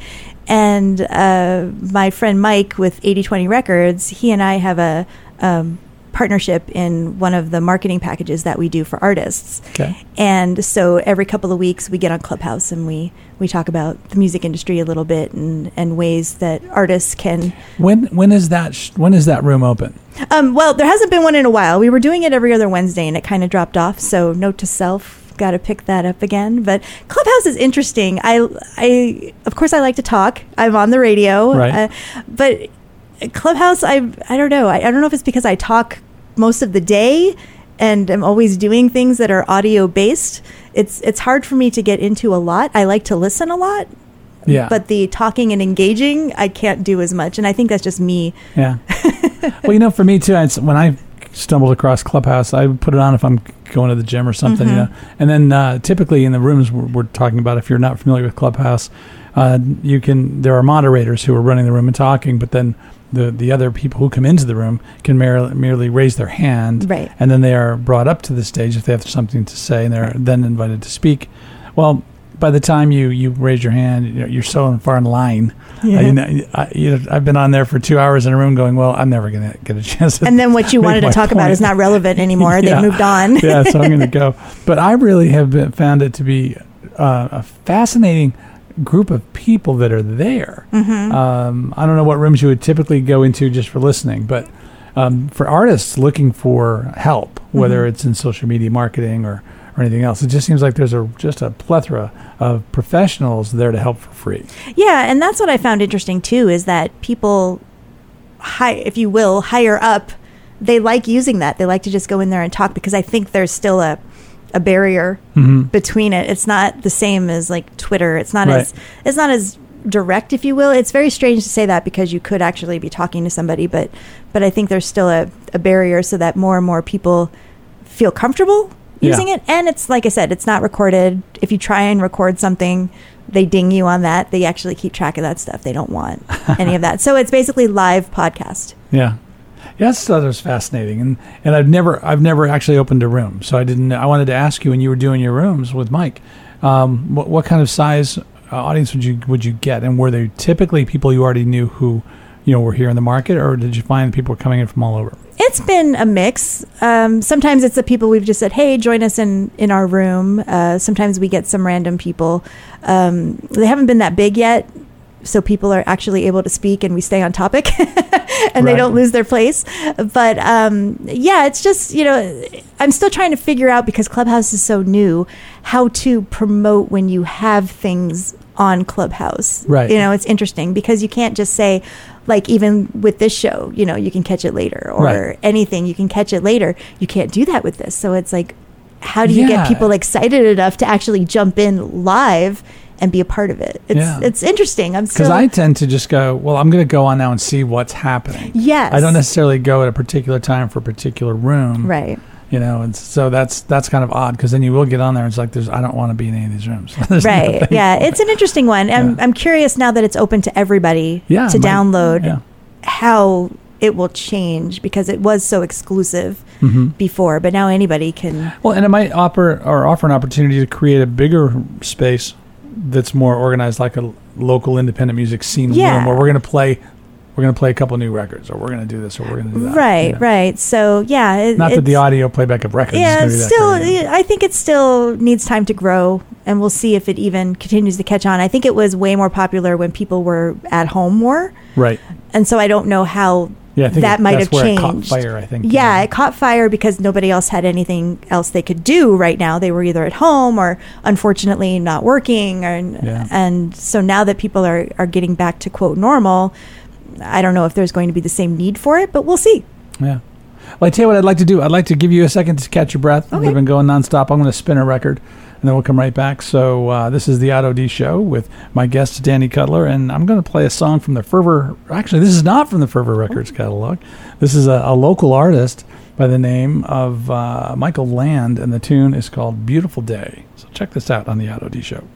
Speaker 5: And uh, my friend Mike with eighty twenty Records, he and I have a um, partnership in one of the marketing packages that we do for artists.
Speaker 2: Okay.
Speaker 5: And so every couple of weeks we get on Clubhouse and we, we talk about the music industry a little bit and, and ways that artists can.
Speaker 2: When when is that sh- when is that room open?
Speaker 5: Um, well, there hasn't been one in a while. We were doing it every other Wednesday and it kind of dropped off. So note to self, got to pick that up again. But Clubhouse is interesting. I, I, of course, I like to talk. I'm on the radio.
Speaker 2: Right.
Speaker 5: Uh, but Clubhouse, I, I don't know. I, I don't know if it's because I talk most of the day and I'm always doing things that are audio based. It's it's hard for me to get into a lot. I like to listen a lot.
Speaker 2: Yeah.
Speaker 5: But the talking and engaging, I can't do as much. And I think that's just me.
Speaker 2: Yeah. Well, you know, for me too, it's, when I stumbled across Clubhouse, I would put it on if I'm going to the gym or something,
Speaker 5: Mm-hmm.
Speaker 2: you know. And then uh, typically in the rooms we're, we're talking about, if you're not familiar with Clubhouse, uh, you can. There are moderators who are running the room and talking, but then the the other people who come into the room can merely, merely raise their hand,
Speaker 5: Right.
Speaker 2: and then they are brought up to the stage if they have something to say, and they're then invited to speak. Well, by the time you, you raise your hand, you know, you're so far in line.
Speaker 5: Yeah.
Speaker 2: Uh, you know, I, you know, I've been on there for two hours in a room going, well, I'm never going to get a chance to
Speaker 5: And then what you
Speaker 2: make
Speaker 5: wanted to
Speaker 2: my
Speaker 5: talk about
Speaker 2: point.
Speaker 5: is not relevant anymore.
Speaker 2: Yeah.
Speaker 5: They've moved on.
Speaker 2: Yeah, so I'm going to go. But I really have been, found it to be uh, a fascinating group of people that are there.
Speaker 5: Mm-hmm.
Speaker 2: Um, I don't know what rooms you would typically go into just for listening, but um, for artists looking for help, whether
Speaker 5: Mhm.
Speaker 2: it's in social media marketing or, or anything else, it just seems like there's a just a plethora of professionals there to help for free.
Speaker 5: Yeah, and that's what I found interesting too, is that people, hi, if you will, higher up, they like using that. They like to just go in there and talk because I think there's still a a barrier
Speaker 2: Mm-hmm.
Speaker 5: between it. It's not the same as like Twitter. It's not
Speaker 2: Right.
Speaker 5: as it's not as direct, if you will. It's very strange to say that because you could actually be talking to somebody, but but I think there's still a, a barrier so that more and more people feel comfortable
Speaker 2: Yeah.
Speaker 5: using it. And it's like I said, it's not recorded. If you try and record something, they ding you on that. They actually keep track of that stuff. They don't want any of that. So it's basically live podcast.
Speaker 2: Yeah. Yeah, that's that was fascinating, and and I've never I've never actually opened a room, so I didn't. I wanted to ask you when you were doing your rooms with Mike, um, what what kind of size uh, audience would you would you get, and were they typically people you already knew who, you know, were here in the market, or did you find people were coming in from all over?
Speaker 5: It's been a mix. Um, sometimes it's the people we've just said, hey, join us in, in our room. Uh, sometimes we get some random people. Um, they haven't been that big yet. so people are actually able to speak and we stay on topic and they
Speaker 2: Right.
Speaker 5: don't lose their place. But um, yeah, it's just, you know, I'm still trying to figure out, because Clubhouse is so new, how to promote when you have things on Clubhouse.
Speaker 2: Right.
Speaker 5: You know, it's interesting because you can't just say, like, even with this show, you know, you can catch it later, or
Speaker 2: Right.
Speaker 5: anything, you can catch it later. You can't do that with this. So it's like, how do you
Speaker 2: Yeah.
Speaker 5: get people excited enough to actually jump in live and be a part of it? It's
Speaker 2: Yeah.
Speaker 5: it's interesting. I'm
Speaker 2: Because
Speaker 5: still
Speaker 2: I tend to just go, well, I'm going to go on now and see what's happening.
Speaker 5: yes.
Speaker 2: I don't necessarily go at a particular time for a particular room.
Speaker 5: right.
Speaker 2: You know, and so that's that's kind of odd, because then you will get on there and it's like, there's I don't want to be in any of these rooms. There's
Speaker 5: Right.
Speaker 2: nothing
Speaker 5: Yeah.
Speaker 2: for
Speaker 5: It's
Speaker 2: it.
Speaker 5: an interesting one. I'm
Speaker 2: Yeah.
Speaker 5: I'm curious now that it's open to everybody
Speaker 2: Yeah,
Speaker 5: to
Speaker 2: it might-
Speaker 5: download,
Speaker 2: yeah.
Speaker 5: how it will change, because it was so exclusive
Speaker 2: Mhm.
Speaker 5: before, but now anybody can.
Speaker 2: Well, and it might offer or offer an opportunity to create a bigger space that's more organized, like a local independent music scene
Speaker 5: Yeah.
Speaker 2: room, where we're going to play, we're going to play a couple new records, or we're going to do this, or we're going to do that.
Speaker 5: Right.
Speaker 2: you know.
Speaker 5: Right. So yeah. It,
Speaker 2: Not that the
Speaker 5: it's-
Speaker 2: audio playback of records
Speaker 5: Yeah,
Speaker 2: is
Speaker 5: it's
Speaker 2: going to be that
Speaker 5: still.
Speaker 2: great.
Speaker 5: I think it still needs time to grow, and we'll see if it even continues to catch on. I think it was way more popular when people were at home more,
Speaker 2: Right.
Speaker 5: and so I don't know how
Speaker 2: Yeah, I think
Speaker 5: that
Speaker 2: it-
Speaker 5: might
Speaker 2: that's
Speaker 5: have
Speaker 2: where
Speaker 5: changed.
Speaker 2: It caught fire, I think.
Speaker 5: Yeah, it caught fire because nobody else had anything else they could do right now. They were either at home or, unfortunately, not working, or,
Speaker 2: Yeah.
Speaker 5: and so now that people are are getting back to quote normal, I don't know if there's going to be the same need for it, but we'll see.
Speaker 2: Yeah. Well, I tell you what I'd like to do. I'd like to give you a second to catch your breath.
Speaker 5: Okay.
Speaker 2: We've been going nonstop. I'm going to spin a record, and then we'll come right back. So uh, this is the Otto D Show with my guest, Danny Cutler, and I'm going to play a song from the Fervor. Actually, this is not from the Fervor Records catalog. This is a, a local artist by the name of uh, Michael Land, and the tune is called Beautiful Day. So check this out on the Otto D Show.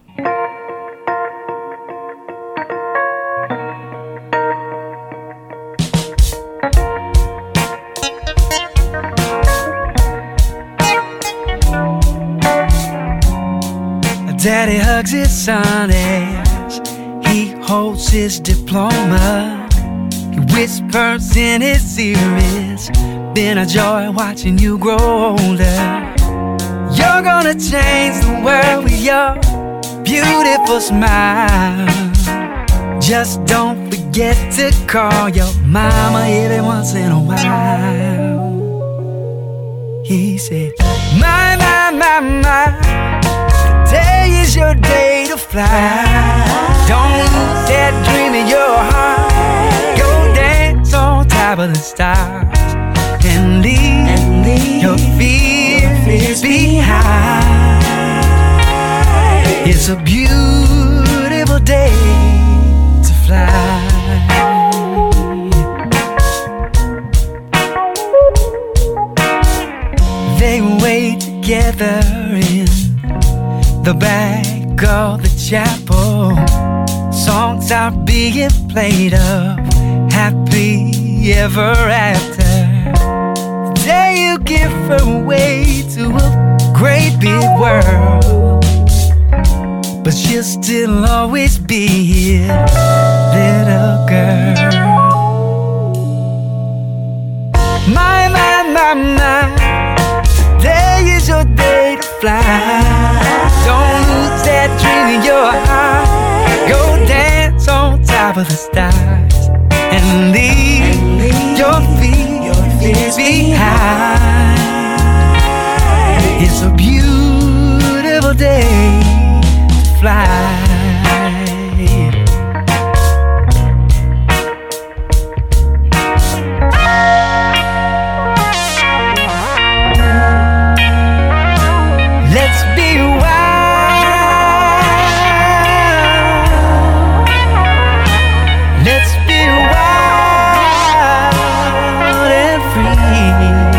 Speaker 4: Daddy hugs his son as he holds his diploma. He whispers in his ear, it's been a joy watching you grow older. You're gonna change the world with your beautiful smile. Just don't forget to call your mama every once in a while. He said, my, my, my, my, today is your day to fly. Don't lose that dream in your heart. Go dance on top of the stars and leave, and leave your fears behind. It's a beautiful day to fly. They wait together in the back of the chapel. Songs are being played of happy ever after. The day you give her away to a great big world, but she'll still always be here, little girl. My, my, my, my, today is your day to fly. Don't lose that dream in your heart. Go dance on top of the stars and leave, and leave your feet, your fears behind. It's a beautiful day to fly. Let's be wild. Let's be wild and free.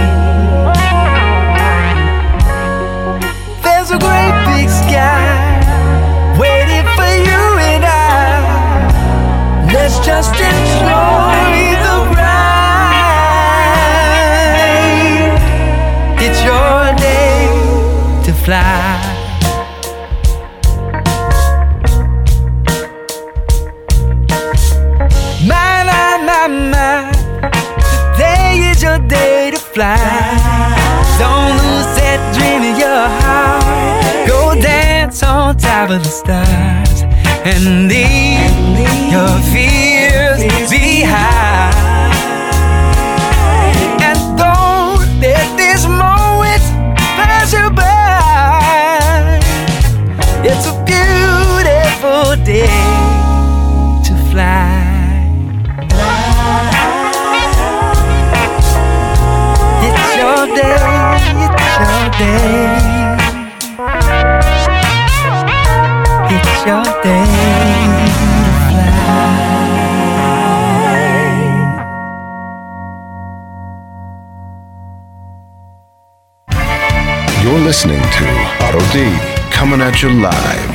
Speaker 4: There's a great big sky waiting for you and I. Let's just enjoy the ride. It's your day to fly. My, my, my, my, today is your day to fly. Don't lose that dream in your heart. Go dance on top of the stars and leave your fears behind. And don't let this moment pass you by. It's a beautiful day to fly. It's your day, it's your day. It's your day to fly.
Speaker 1: You're listening to Otto D, coming at you live.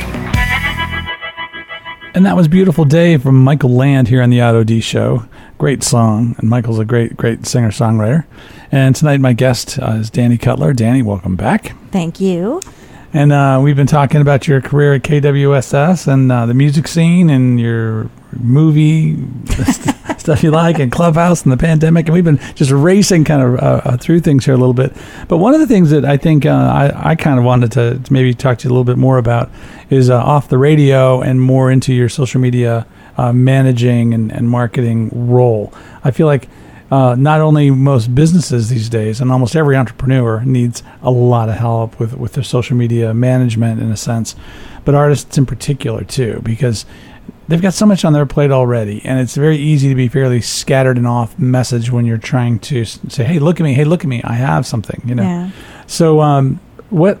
Speaker 2: And that was Beautiful Day from Michael Land here on the Otto D Show. Great song, and Michael's a great, great singer-songwriter. And tonight my guest uh, is Danny Cutler. Danny, welcome back.
Speaker 5: Thank you.
Speaker 2: And uh, we've been talking about your career at K W S S and uh, the music scene and your movie st- stuff you like and Clubhouse and the pandemic. And we've been just racing kind of uh, uh, through things here a little bit. But one of the things that I think uh, I, I kind of wanted to, to maybe talk to you a little bit more about is uh, off the radio and more into your social media uh, managing and, and marketing role. I feel like Uh, not only most businesses these days, and almost every entrepreneur needs a lot of help with, with their social media management in a sense, but artists in particular too, because they've got so much on their plate already, and it's very easy to be fairly scattered and off message when you're trying to say, hey, look at me, hey, look at me, I have something, you know.
Speaker 5: Yeah.
Speaker 2: So um, what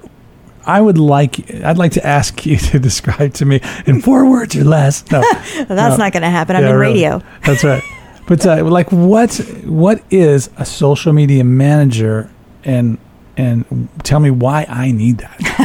Speaker 2: I would like, I'd like to ask you to describe to me in four words or less. No,
Speaker 5: Well, that's
Speaker 2: no.
Speaker 5: not going to happen. I'm
Speaker 2: Yeah,
Speaker 5: in
Speaker 2: really.
Speaker 5: radio.
Speaker 2: That's right. But uh, like, what what is a social media manager, and and tell me why I need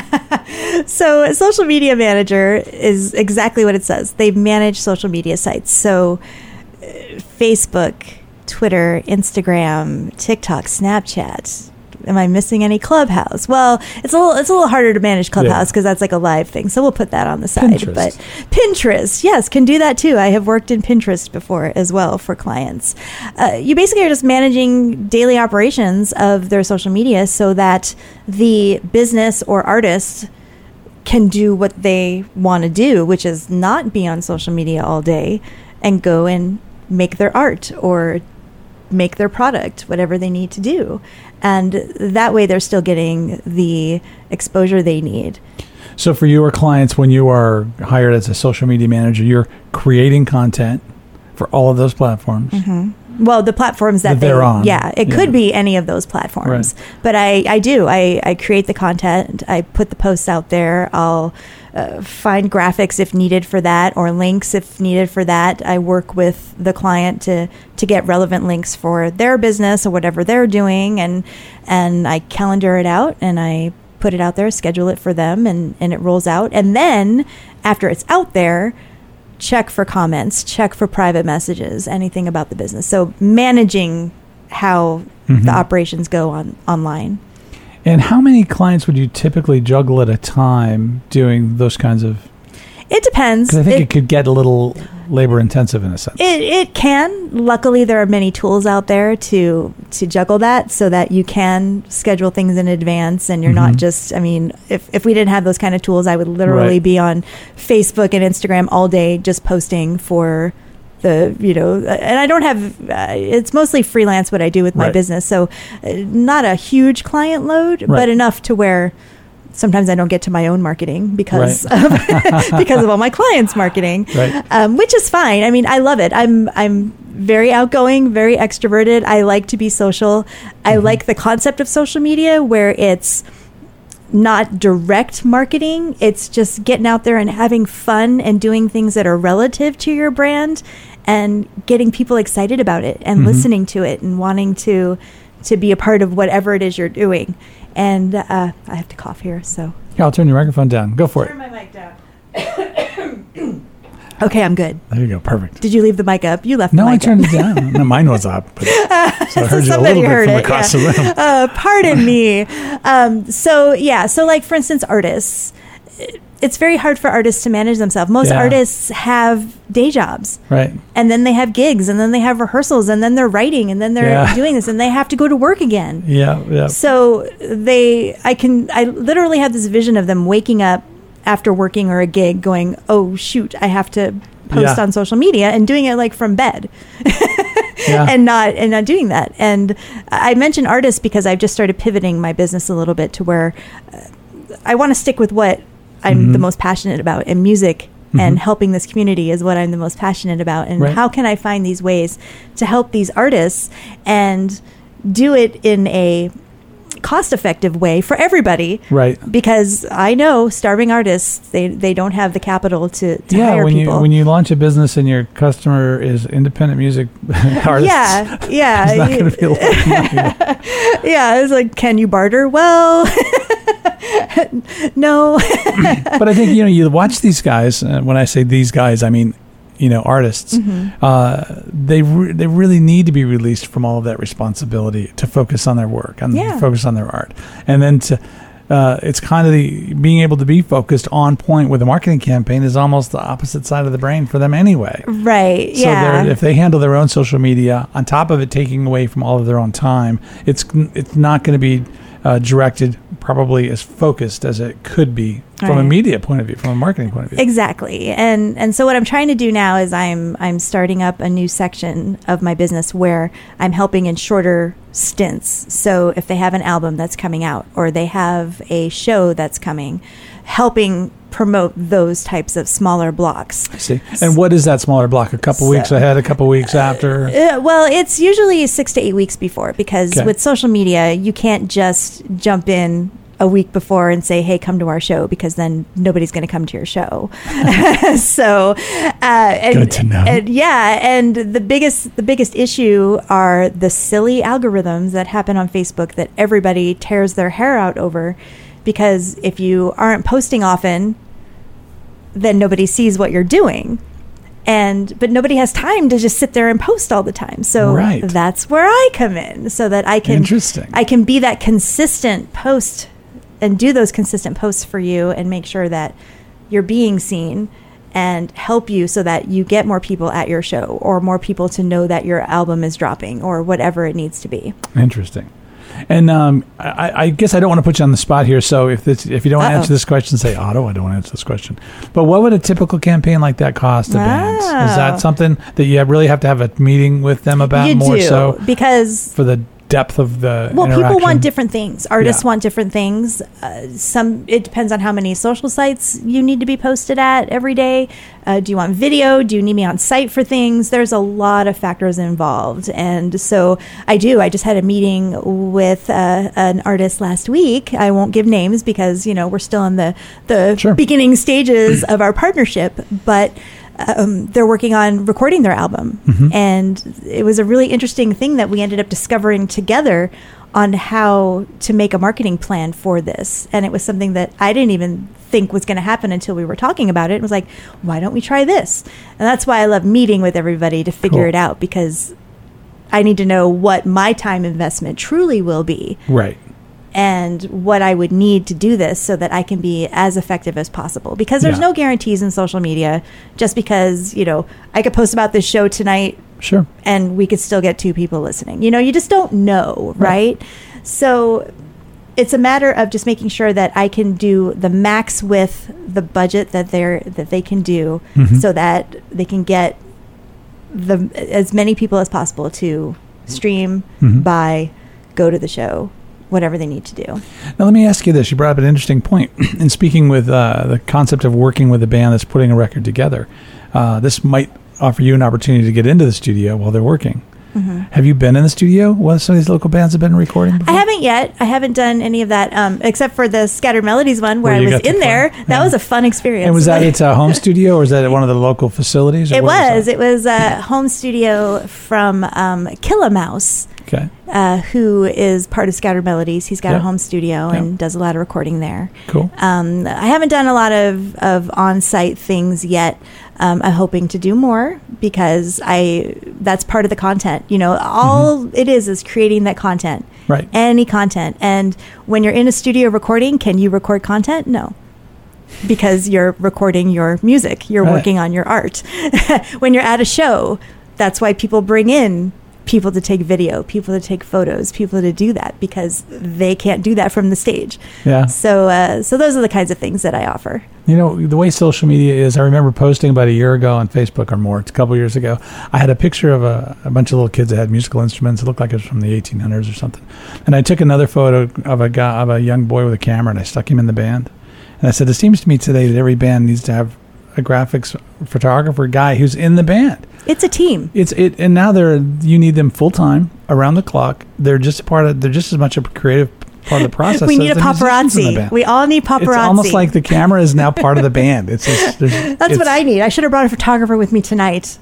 Speaker 2: that.
Speaker 5: So a social media manager is exactly what it says. They manage social media sites. So uh, Facebook, Twitter, Instagram, TikTok, Snapchat. Am I missing any? Clubhouse? Well, it's a little it's a little harder to manage Clubhouse because
Speaker 2: Yeah.
Speaker 5: that's like a live thing. So we'll put that on the side.
Speaker 2: Pinterest.
Speaker 5: But Pinterest, yes, can do that too. I have worked in Pinterest before as well for clients. Uh, you basically are just managing daily operations of their social media so that the business or artist can do what they want to do, which is not be on social media all day and go and make their art or make their product, whatever they need to do. And that way they're still getting the exposure they need.
Speaker 2: So for your clients, when you are hired as a social media manager, you're creating content for all of those platforms.
Speaker 5: Mm-hmm. Well, the platforms that,
Speaker 2: That they're
Speaker 5: they,
Speaker 2: on.
Speaker 5: Yeah, it
Speaker 2: Yeah.
Speaker 5: could be any of those platforms.
Speaker 2: Right.
Speaker 5: But I, I do. I, I create the content. I put the posts out there. I'll uh, find graphics if needed for that, or links if needed for that. I work with the client to, to get relevant links for their business or whatever they're doing, and and I calendar it out and I put it out there, schedule it for them, and, and it rolls out. And then after it's out there, check for comments, check for private messages, anything about the business. So managing how
Speaker 2: Mhm.
Speaker 5: the operations go on online.
Speaker 2: And how many clients would you typically juggle at a time doing those kinds of?
Speaker 5: It depends.
Speaker 2: Because I think it,
Speaker 5: It,
Speaker 2: could get a little labor intensive in a sense.
Speaker 5: it, it can. Luckily, there are many tools out there to to juggle that, so that you can schedule things in advance, and you're
Speaker 2: Mhm.
Speaker 5: not just. I mean, if if we didn't have those kind of tools, I would literally
Speaker 2: Right.
Speaker 5: be on Facebook and Instagram all day just posting for the, you know, and I don't have. Uh, it's mostly freelance what I do with my
Speaker 2: Right.
Speaker 5: business, so uh, not a huge client load,
Speaker 2: Right.
Speaker 5: but enough to where sometimes I don't get to my own marketing because of, because of all my clients' marketing,
Speaker 2: Right.
Speaker 5: um, which is fine. I mean, I love it. I'm I'm very outgoing, very extroverted. I like to be social. I
Speaker 2: Mhm.
Speaker 5: like the concept of social media where it's not direct marketing. It's just getting out there and having fun and doing things that are relative to your brand and getting people excited about it and
Speaker 2: Mhm.
Speaker 5: listening to it and wanting to to be a part of whatever it is you're doing. And uh, I have to cough here, so.
Speaker 2: Yeah, I'll turn your microphone down. Go for it.
Speaker 5: my mic down. Okay, I'm good.
Speaker 2: There you go. Perfect.
Speaker 5: Did you leave the mic up? You left
Speaker 2: No,
Speaker 5: the
Speaker 2: I
Speaker 5: mic
Speaker 2: turned
Speaker 5: up.
Speaker 2: it down. No, mine was up. But, so I heard you a
Speaker 5: Somebody
Speaker 2: little bit
Speaker 5: heard
Speaker 2: from
Speaker 5: it,
Speaker 2: across
Speaker 5: yeah.
Speaker 2: the room.
Speaker 5: Uh, pardon me. Um, so, yeah. So, like, for instance, artists. It's very hard for artists to manage themselves. Most
Speaker 2: Yeah.
Speaker 5: artists have day jobs.
Speaker 2: Right.
Speaker 5: And then they have gigs. And then they have rehearsals. And then they're writing. And then they're
Speaker 2: Yeah.
Speaker 5: doing this. And they have to go to work again.
Speaker 2: Yeah. Yeah.
Speaker 5: So they, I can, I literally have this vision of them waking up after working or a gig going, oh shoot, I have to post
Speaker 2: Yeah.
Speaker 5: on social media, and doing it like from bed.
Speaker 2: Yeah.
Speaker 5: and not and not doing that. And I mentioned artists because I've just started pivoting my business a little bit to where uh, I want to stick with what I'm
Speaker 2: Mhm.
Speaker 5: the most passionate about, and music
Speaker 2: Mhm.
Speaker 5: and helping this community is what I'm the most passionate about. And
Speaker 2: Right.
Speaker 5: how can I find these ways to help these artists and do it in a cost-effective way for everybody?
Speaker 2: Right.
Speaker 5: Because I know starving artists, they, they don't have the capital to, to
Speaker 2: Yeah,
Speaker 5: hire
Speaker 2: when
Speaker 5: people.
Speaker 2: you when you launch a business and your customer is independent music artists,
Speaker 5: yeah, yeah.
Speaker 2: it's not going to be a lot of money.
Speaker 5: Yeah, it's like, can you barter? Well, no.
Speaker 2: But I think, you know, you watch these guys, uh, when I say these guys, I mean, you know, artists,
Speaker 5: Mm-hmm.
Speaker 2: uh, they re- they really need to be released from all of that responsibility to focus on their work and
Speaker 5: Yeah.
Speaker 2: focus on their art. And then to, uh, it's kind of the being able to be focused on point with a marketing campaign is almost the opposite side of the brain for them anyway.
Speaker 5: Right,
Speaker 2: So
Speaker 5: yeah.
Speaker 2: they're if they handle their own social media, on top of it taking away from all of their own time, it's it's not going to be uh, directed probably as focused as it could be from a
Speaker 5: Right.
Speaker 2: media point of view, from a marketing point of view.
Speaker 5: Exactly. And and so what I'm trying to do now is I'm I'm starting up a new section of my business where I'm helping in shorter stints. So if they have an album that's coming out or they have a show that's coming, helping promote those types of smaller blocks.
Speaker 2: I see. And what is that smaller block? A couple
Speaker 5: So-
Speaker 2: weeks ahead, a couple weeks after?
Speaker 5: Uh, well, it's usually six to eight weeks before, because
Speaker 2: Okay.
Speaker 5: with social media, you can't just jump in a week before and say, hey, come to our show, because then nobody's going to come to your show. so, uh, and,
Speaker 2: Good to know.
Speaker 5: and yeah. And the biggest, the biggest issue are the silly algorithms that happen on Facebook that everybody tears their hair out over, because if you aren't posting often, then nobody sees what you're doing. And but nobody has time to just sit there and post all the time. So
Speaker 2: Right.
Speaker 5: that's where I come in, so that I can
Speaker 2: Interesting.
Speaker 5: I can be that consistent post and do those consistent posts for you and make sure that you're being seen and help you so that you get more people at your show, or more people to know that your album is dropping, or whatever it needs to be.
Speaker 2: Interesting. And um, I, I guess I don't want to put you on the spot here. So if this, if you don't want to
Speaker 5: Uh-oh.
Speaker 2: answer this question, say Otto. I don't want to answer this question. But what would a typical campaign like that cost a band? Is
Speaker 5: Wow.
Speaker 2: that something that you really have to have a meeting with them about
Speaker 5: you
Speaker 2: more
Speaker 5: do,
Speaker 2: so
Speaker 5: because
Speaker 2: for the depth of the
Speaker 5: well, people
Speaker 2: interaction?
Speaker 5: want different things. Artists
Speaker 2: Yeah.
Speaker 5: want different things. Uh, some it depends on how many social sites you need to be posted at every day. Uh, do you want video? Do you need me on site for things? There's a lot of factors involved, and so I do. I just had a meeting with uh, an artist last week. I won't give names because you know we're still in the the
Speaker 2: Sure.
Speaker 5: beginning stages of our partnership, but. Um, they're working on recording their album,
Speaker 2: Mhm.
Speaker 5: and it was a really interesting thing that we ended up discovering together on how to make a marketing plan for this. And it was something that I didn't even think was going to happen until we were talking about it. It was like, why don't we try this? And that's why I love meeting with everybody to figure
Speaker 2: Cool.
Speaker 5: it out, because I need to know what my time investment truly will be,
Speaker 2: Right.
Speaker 5: and what I would need to do this so that I can be as effective as possible. Because there's
Speaker 2: Yeah.
Speaker 5: no guarantees in social media. Just because, you know, I could post about this show tonight
Speaker 2: Sure.
Speaker 5: and we could still get two people listening. You know, you just don't know,
Speaker 2: Right.
Speaker 5: right? So it's a matter of just making sure that I can do the max with the budget that they're that they can do,
Speaker 2: Mhm.
Speaker 5: so that they can get the as many people as possible to stream,
Speaker 2: Mhm.
Speaker 5: buy, go to the show, whatever they need to do.
Speaker 2: Now, let me ask you this. You brought up an interesting point. In speaking with uh, the concept of working with a band that's putting a record together, uh, this might offer you an opportunity to get into the studio while they're working.
Speaker 5: Mm-hmm.
Speaker 2: Have you been in the studio while some of these local bands have been recording before?
Speaker 5: I haven't yet. I haven't done any of that, um, except for the Scattered Melodies one where,
Speaker 2: Where
Speaker 5: I
Speaker 2: you
Speaker 5: was
Speaker 2: got to
Speaker 5: in
Speaker 2: play.
Speaker 5: there. That
Speaker 2: Yeah.
Speaker 5: was a fun experience.
Speaker 2: And was that at a home studio, or is that at one of the local facilities? or
Speaker 5: It
Speaker 2: what
Speaker 5: was.
Speaker 2: that?
Speaker 5: It was a home studio from um, Killa Mouse,
Speaker 2: Okay,
Speaker 5: uh, who is part of Scattered Melodies. He's got
Speaker 2: Yeah.
Speaker 5: a home studio
Speaker 2: Yeah.
Speaker 5: and does a lot of recording there.
Speaker 2: cool.
Speaker 5: Um, I haven't done a lot of, of on-site things yet. Um, I'm hoping to do more, because I that's part of the content. You know, all it is is creating that content.
Speaker 2: Right.
Speaker 5: Any content. And when you're in a studio recording, can you record content? No. Because you're recording your music. You're
Speaker 2: Right.
Speaker 5: working on your art. When you're at a show, that's why people bring in people to take video, people to take photos, people to do that, because they can't do that from the stage.
Speaker 2: Yeah.
Speaker 5: So, uh, so those are the kinds of things that I offer.
Speaker 2: You know, the way social media is, I remember posting about a year ago on Facebook or more, it's a couple years ago, I had a picture of a, a bunch of little kids that had musical instruments. It looked like it was from the eighteen hundreds or something. And I took another photo of a guy, of a young boy with a camera, and I stuck him in the band. And I said, it seems to me today that every band needs to have a graphics photographer guy who's in the band.
Speaker 5: It's a team.
Speaker 2: It's it, and now they're you need them full time, around the clock. They're just a part of. They're just as much a creative part of the process.
Speaker 5: We need
Speaker 2: as
Speaker 5: a
Speaker 2: the musicians in the
Speaker 5: paparazzi.
Speaker 2: band.
Speaker 5: We all need paparazzi.
Speaker 2: It's almost like the camera is now part of the band. It's just, there's-
Speaker 5: That's
Speaker 2: it's,
Speaker 5: what I need. I should have brought a photographer with me tonight.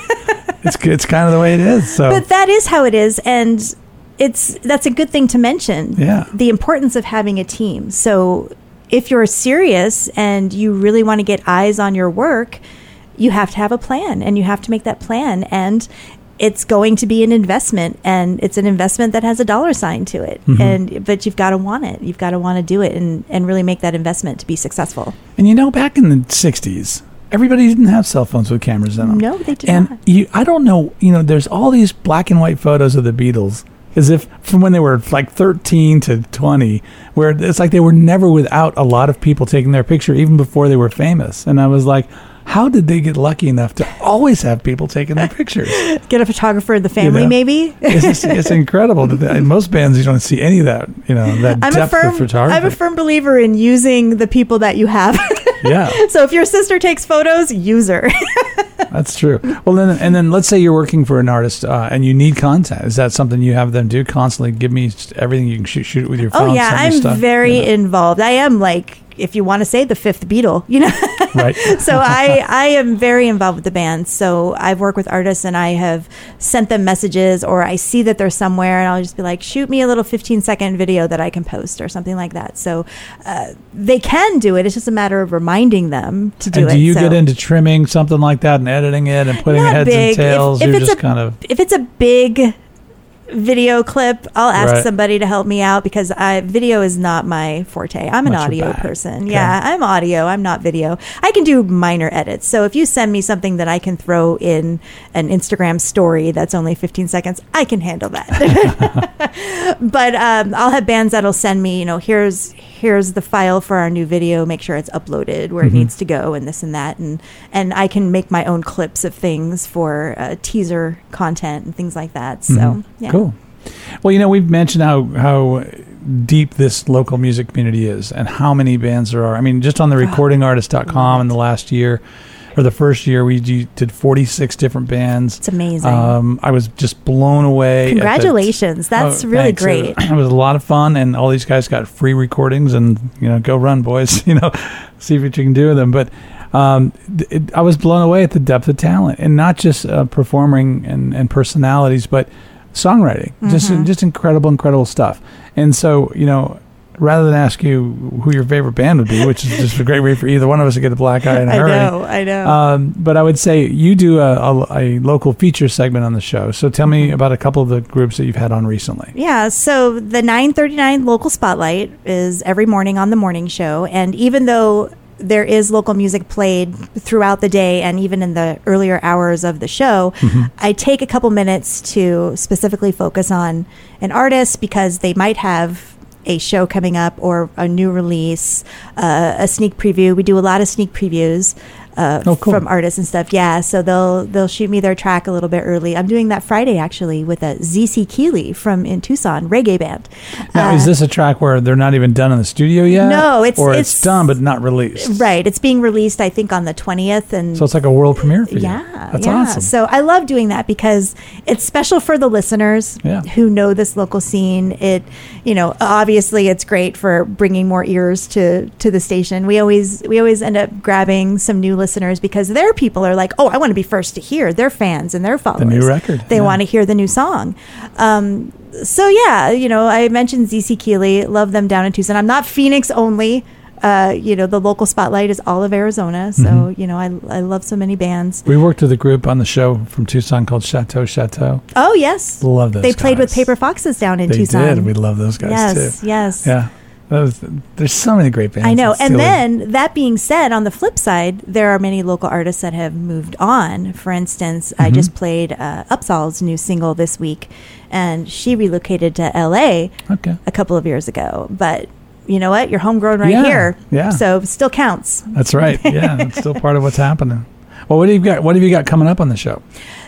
Speaker 2: It's it's kind of the way it is. So
Speaker 5: But that is how it is, and it's that's a good thing to mention.
Speaker 2: Yeah.
Speaker 5: The importance of having a team. So if you're serious and you really want to get eyes on your work, you have to have a plan, and you have to make that plan, and it's going to be an investment, and it's an investment that has a dollar sign to it.
Speaker 2: Mm-hmm.
Speaker 5: And but you've got to want it. You've got to want to do it and, and really make that investment to be successful.
Speaker 2: and you know, back in the sixties, everybody didn't have cell phones with cameras in them.
Speaker 5: No, they did
Speaker 2: and
Speaker 5: not.
Speaker 2: you, I don't know. You know, there's all these black and white photos of the Beatles, as if from when they were like thirteen to twenty, where it's like they were never without a lot of people taking their picture, even before they were famous. And I was like, how did they get lucky enough to always have people taking their pictures?
Speaker 5: Get a photographer in the family,
Speaker 2: You know,
Speaker 5: maybe.
Speaker 2: It's, just, it's incredible. That they, in most bands, you don't see any of that. You know, that
Speaker 5: I'm a
Speaker 2: depth
Speaker 5: firm
Speaker 2: of photography.
Speaker 5: I'm a firm believer in using the people that you have.
Speaker 2: Yeah,
Speaker 5: So if your sister takes photos, use her.
Speaker 2: that's true. Well, then, and then let's say you're working for an artist uh, and you need content. Is that something you have them do constantly? Give me just everything you can shoot, shoot it with your phone.
Speaker 5: Oh yeah,
Speaker 2: send me
Speaker 5: I'm
Speaker 2: stuff,
Speaker 5: very
Speaker 2: you know?
Speaker 5: involved. I am like, if you want to say, the fifth Beatle, you know.
Speaker 2: Right.
Speaker 5: So I I am very involved with the band. So I've worked with artists, and I have sent them messages, or I see that they're somewhere, and I'll just be like, shoot me a little fifteen second video that I can post or something like that. So uh, they can do it. It's just a matter of reminding them to do
Speaker 2: And
Speaker 5: it.
Speaker 2: do you
Speaker 5: So-
Speaker 2: get into trimming something like that and editing it and putting
Speaker 5: Not
Speaker 2: heads
Speaker 5: big.
Speaker 2: and tails?
Speaker 5: If- if
Speaker 2: You're
Speaker 5: it's
Speaker 2: just
Speaker 5: a-
Speaker 2: kind of
Speaker 5: If it's a big video clip, I'll ask
Speaker 2: Right.
Speaker 5: somebody to help me out, because I, video is not my forte. I'm an
Speaker 2: Not your
Speaker 5: audio
Speaker 2: bag.
Speaker 5: person.
Speaker 2: Okay.
Speaker 5: Yeah, I'm audio. I'm not video. I can do minor edits. So if you send me something that I can throw in an Instagram story that's only fifteen seconds, I can handle that. But um, I'll have bands that'll send me, you know, here's here's the file for our new video. Make sure it's uploaded where
Speaker 2: Mhm.
Speaker 5: it needs to go, and this and that, and and I can make my own clips of things for uh, teaser content and things like that. So
Speaker 2: Mhm.
Speaker 5: yeah.
Speaker 2: Cool. Well, you know, we've mentioned how how deep this local music community is and how many bands there are. I mean, just on the recording artist dot com in the last year, or the first year, we d- did forty-six different bands.
Speaker 5: It's amazing.
Speaker 2: Um, I was just blown away. at the-
Speaker 5: Congratulations. That's
Speaker 2: Oh,
Speaker 5: really
Speaker 2: thanks.
Speaker 5: great.
Speaker 2: It, it was a lot of fun, and all these guys got free recordings, and you know, go run, boys. You know, see what you can do with them. But um, it, I was blown away at the depth of talent, and not just uh, performing and, and personalities, but songwriting. Just
Speaker 5: Mhm.
Speaker 2: just incredible, incredible stuff. And so, you know, rather than ask you who your favorite band would be, which is just a great way for either one of us to get a black eye in a
Speaker 5: I
Speaker 2: hurry.
Speaker 5: know. I know.
Speaker 2: Um, but I would say you do a, a, a local feature segment on the show. So tell me about a couple of the groups that you've had on recently.
Speaker 5: Yeah, so the nine thirty-nine local spotlight is every morning on the morning show, and even though there is local music played throughout the day and even in the earlier hours of the show,
Speaker 2: Mm-hmm.
Speaker 5: I take a couple minutes to specifically focus on an artist, because they might have a show coming up or a new release, uh, a sneak preview. We do a lot of sneak previews uh,
Speaker 2: Oh, cool.
Speaker 5: from artists and stuff. Yeah, so they'll they'll shoot me their track a little bit early. I'm doing that Friday actually with a Z C Keeley from in Tucson, reggae band.
Speaker 2: Now,
Speaker 5: Uh,
Speaker 2: is this a track where they're not even done in the studio yet?
Speaker 5: No, it's-
Speaker 2: or it's,
Speaker 5: it's-
Speaker 2: done but not released.
Speaker 5: Right, it's being released I think on the twentieth, and
Speaker 2: So it's like a world premiere for you.
Speaker 5: yeah,
Speaker 2: That's
Speaker 5: yeah.
Speaker 2: awesome.
Speaker 5: So I love doing that because it's special for the listeners
Speaker 2: Yeah.
Speaker 5: who know this local scene. It, you know, obviously it's great for bringing more ears to to the station. We always we always end up grabbing some new listeners because their people are like, oh, I want to be first to hear. They're fans and their followers.
Speaker 2: new record,
Speaker 5: They
Speaker 2: yeah.
Speaker 5: want to hear the new song. Um, so yeah, you know, I mentioned Z C Keeley. Love them down in Tucson. I'm not Phoenix only. Uh, you know, the local spotlight is all of Arizona. So,
Speaker 2: Mhm.
Speaker 5: you know, I, I love so many bands.
Speaker 2: We worked with a group on the show from Tucson called Chateau Chateau.
Speaker 5: Oh, yes.
Speaker 2: Love those
Speaker 5: They played with
Speaker 2: guys.
Speaker 5: Paper Foxes down in
Speaker 2: They
Speaker 5: Tucson.
Speaker 2: did. We love those guys
Speaker 5: yes,
Speaker 2: too.
Speaker 5: yes.
Speaker 2: Yeah. That was, there's so many great bands.
Speaker 5: I know.
Speaker 2: It's
Speaker 5: And
Speaker 2: silly.
Speaker 5: then, that being said, on the flip side, there are many local artists that have moved on. For instance, I
Speaker 2: Mhm.
Speaker 5: just played uh, Upsol's new single this week, and she relocated to L A
Speaker 2: Okay.
Speaker 5: a couple of years ago. But, you know what? You're homegrown right
Speaker 2: Yeah,
Speaker 5: here.
Speaker 2: yeah.
Speaker 5: So it still counts.
Speaker 2: That's right. Yeah, it's still part of what's happening. Well, what do you got? What have you got coming up on the show?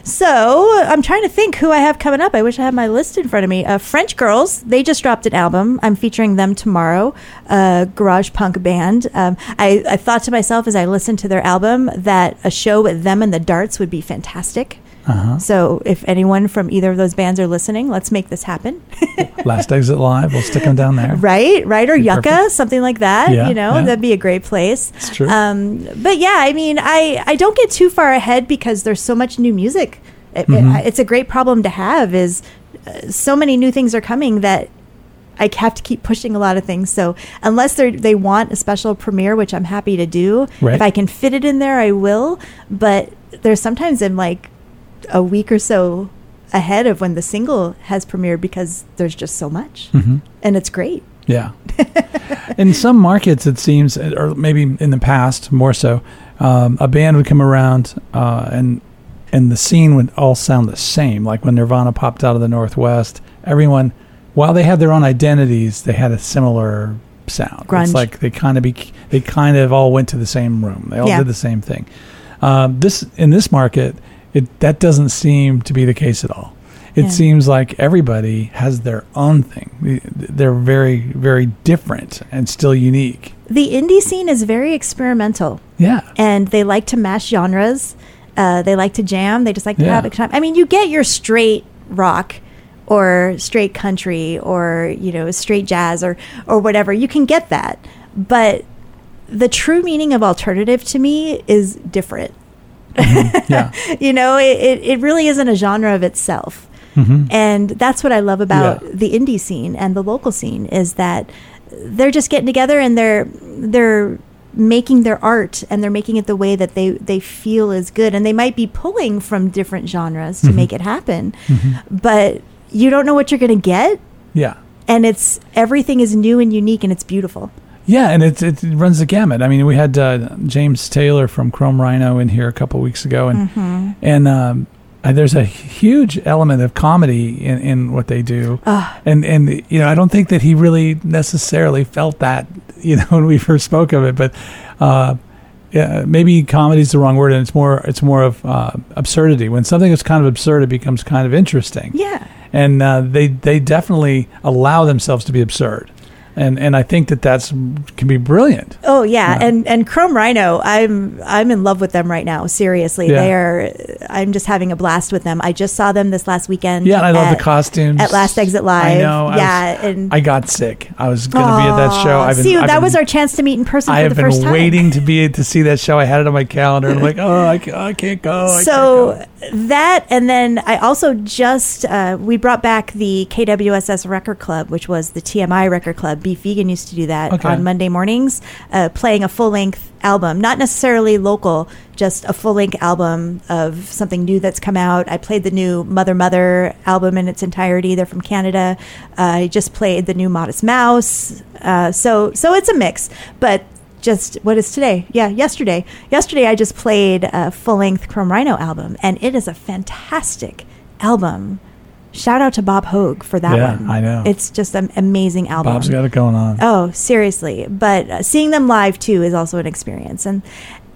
Speaker 5: So I'm trying to think who I have coming up. I wish I had my list in front of me. Uh, French Girls, they just dropped an album. I'm featuring them tomorrow. Uh, garage punk band. Um, I, I thought to myself as I listened to their album that a show with them and the Darts would be fantastic.
Speaker 2: Uh-huh.
Speaker 5: So if anyone from either of those bands are listening, let's make this happen.
Speaker 2: Last Exit Live. We'll stick them down there.
Speaker 5: Right, right, or
Speaker 2: Be
Speaker 5: Yucca,
Speaker 2: perfect.
Speaker 5: something like that.
Speaker 2: Yeah,
Speaker 5: you know,
Speaker 2: yeah.
Speaker 5: that'd be a great place.
Speaker 2: It's true.
Speaker 5: Um, but yeah, I mean, I, I don't get too far ahead because there's so much new music. It,
Speaker 2: Mhm.
Speaker 5: it, it's a great problem to have. Is uh, so many new things are coming that I have to keep pushing a lot of things. So unless they they want a special premiere, which I'm happy to do,
Speaker 2: Right.
Speaker 5: if I can fit it in there, I will. But there's sometimes I'm like a week or so ahead of when the single has premiered because there's just so much,
Speaker 2: Mhm.
Speaker 5: and it's great.
Speaker 2: Yeah. In some markets, it seems, or maybe in the past more so, um, a band would come around uh, and and the scene would all sound the same. Like when Nirvana popped out of the Northwest, everyone, while they had their own identities, they had a similar sound.
Speaker 5: Grunge.
Speaker 2: It's like they kind of be, they kind of all went to the same room. They all
Speaker 5: Yeah.
Speaker 2: did the same thing. Um, this in this market, it that doesn't seem to be the case at all. It
Speaker 5: Yeah.
Speaker 2: seems like everybody has their own thing. They're very, very different and still unique.
Speaker 5: The indie scene is very experimental,
Speaker 2: Yeah.
Speaker 5: and they like to mash genres. Uh, they like to jam. They just like to
Speaker 2: Yeah.
Speaker 5: have a time. I mean, you get your straight rock or straight country or, you know, straight jazz or, or whatever. You can get that. But the true meaning of alternative to me is different.
Speaker 2: Yeah.
Speaker 5: You know, it, it, it really isn't a genre of itself.
Speaker 2: Mhm.
Speaker 5: And that's what I love about
Speaker 2: Yeah.
Speaker 5: the indie scene and the local scene is that they're just getting together and they're they're making their art and they're making it the way that they, they feel is good. And they might be pulling from different genres to
Speaker 2: Mhm.
Speaker 5: make it happen.
Speaker 2: Mhm.
Speaker 5: But you don't know what you're going to get.
Speaker 2: Yeah.
Speaker 5: And it's everything is new and unique and it's beautiful.
Speaker 2: Yeah, and it, it runs the gamut. I mean, we had uh, James Taylor from Chrome Rhino in here a couple weeks ago, and
Speaker 5: Mm-hmm.
Speaker 2: and um, uh, there's a huge element of comedy in, in what they do.
Speaker 5: Ah.
Speaker 2: And and you know, I don't think that he really necessarily felt that, you know, when we first spoke of it, but uh, yeah, maybe comedy is the wrong word, and it's more it's more of uh, absurdity. When something is kind of absurd, it becomes kind of interesting.
Speaker 5: Yeah.
Speaker 2: And uh, they they definitely allow themselves to be absurd. And and I think that that's can be brilliant.
Speaker 5: Oh yeah.
Speaker 2: Yeah.
Speaker 5: and and Chrome Rhino, I'm I'm in love with them right now. Seriously,
Speaker 2: Yeah.
Speaker 5: they are. I'm just having a blast with them. I just saw them this last weekend.
Speaker 2: Yeah, and I love
Speaker 5: at-
Speaker 2: the costumes.
Speaker 5: at Last Exit Live.
Speaker 2: I know. I
Speaker 5: Yeah,
Speaker 2: was-
Speaker 5: and
Speaker 2: I got sick. I was going to be at that show.
Speaker 5: Aw,
Speaker 2: I've been,
Speaker 5: see,
Speaker 2: I've
Speaker 5: that
Speaker 2: been-
Speaker 5: was our chance to meet in person
Speaker 2: I
Speaker 5: for
Speaker 2: have
Speaker 5: the first
Speaker 2: been
Speaker 5: time.
Speaker 2: waiting to be to see that show. I had it on my calendar. I'm like, oh, I can't, I can't go. I
Speaker 5: So
Speaker 2: can't go.
Speaker 5: that, and then I also just uh, we brought back the K W S S Record Club, which was the T M I Record Club. Beef Vegan used to do that
Speaker 2: Okay.
Speaker 5: on Monday mornings, uh, playing a full length album, not necessarily local, just a full length album of something new that's come out. I played the new Mother Mother album in its entirety. They're from Canada. Uh, I just played the new Modest Mouse. Uh, so so it's a mix, but. Just what is today? Yeah, yesterday. Yesterday, I just played a full-length Chrome Rhino album, and it is a fantastic album. Shout out to Bob Hogue for that
Speaker 2: Yeah,
Speaker 5: one.
Speaker 2: I know.
Speaker 5: It's just an amazing album.
Speaker 2: Bob's got it going on.
Speaker 5: Oh, seriously. But uh, seeing them live too is also an experience. And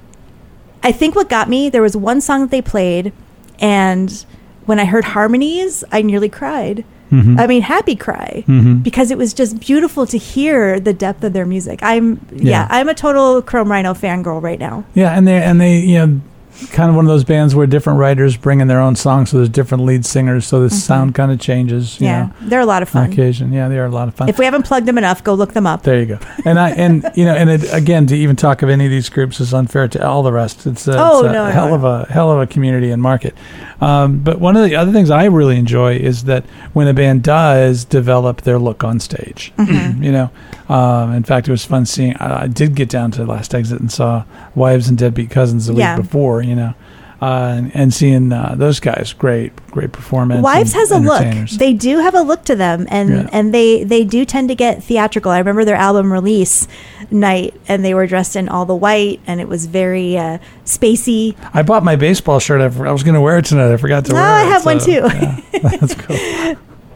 Speaker 5: I think what got me, there was one song that they played, and when I heard harmonies, I nearly cried.
Speaker 2: Mhm.
Speaker 5: I mean, happy cry,
Speaker 2: Mhm.
Speaker 5: because it was just beautiful to hear the depth of their music. I'm, yeah,
Speaker 2: Yeah.
Speaker 5: I'm a total Chrome Rhino fangirl right now.
Speaker 2: Yeah, and they and they you know, kind of one of those bands where different writers bring in their own songs, so there's different lead singers, so the sound kind of changes. You
Speaker 5: Mm-hmm. Yeah,
Speaker 2: know,
Speaker 5: they're a lot of
Speaker 2: on
Speaker 5: fun.
Speaker 2: occasion. Yeah, they are a lot of fun.
Speaker 5: If we haven't plugged them enough, go look them up.
Speaker 2: There you go. And I and you know and it, again, to even talk of any of these groups is unfair to all the rest. It's a,
Speaker 5: Oh,
Speaker 2: it's a
Speaker 5: no, no,
Speaker 2: hell
Speaker 5: no.
Speaker 2: of a hell of a community and market. Um, but one of the other things I really enjoy is that when a band does develop their look on stage,
Speaker 5: Mm-hmm.
Speaker 2: you know. Um, in fact, it was fun seeing. I, I did get down to Last Exit and saw Wives and Deadbeat Cousins the
Speaker 5: Yeah.
Speaker 2: week before, you know. Uh, and, and seeing uh, those guys, great, great performance.
Speaker 5: Wives
Speaker 2: and
Speaker 5: has a look.
Speaker 2: entertainers.
Speaker 5: They do have a look to them, and
Speaker 2: Yeah.
Speaker 5: and they they do tend to get theatrical. I remember their album release night, and they were dressed in all the white, and it was very uh, spacey.
Speaker 2: I bought my baseball shirt. I, I was going to wear it tonight. I forgot to
Speaker 5: Oh,
Speaker 2: wear it.
Speaker 5: I have one
Speaker 2: so,
Speaker 5: too.
Speaker 2: yeah, that's cool.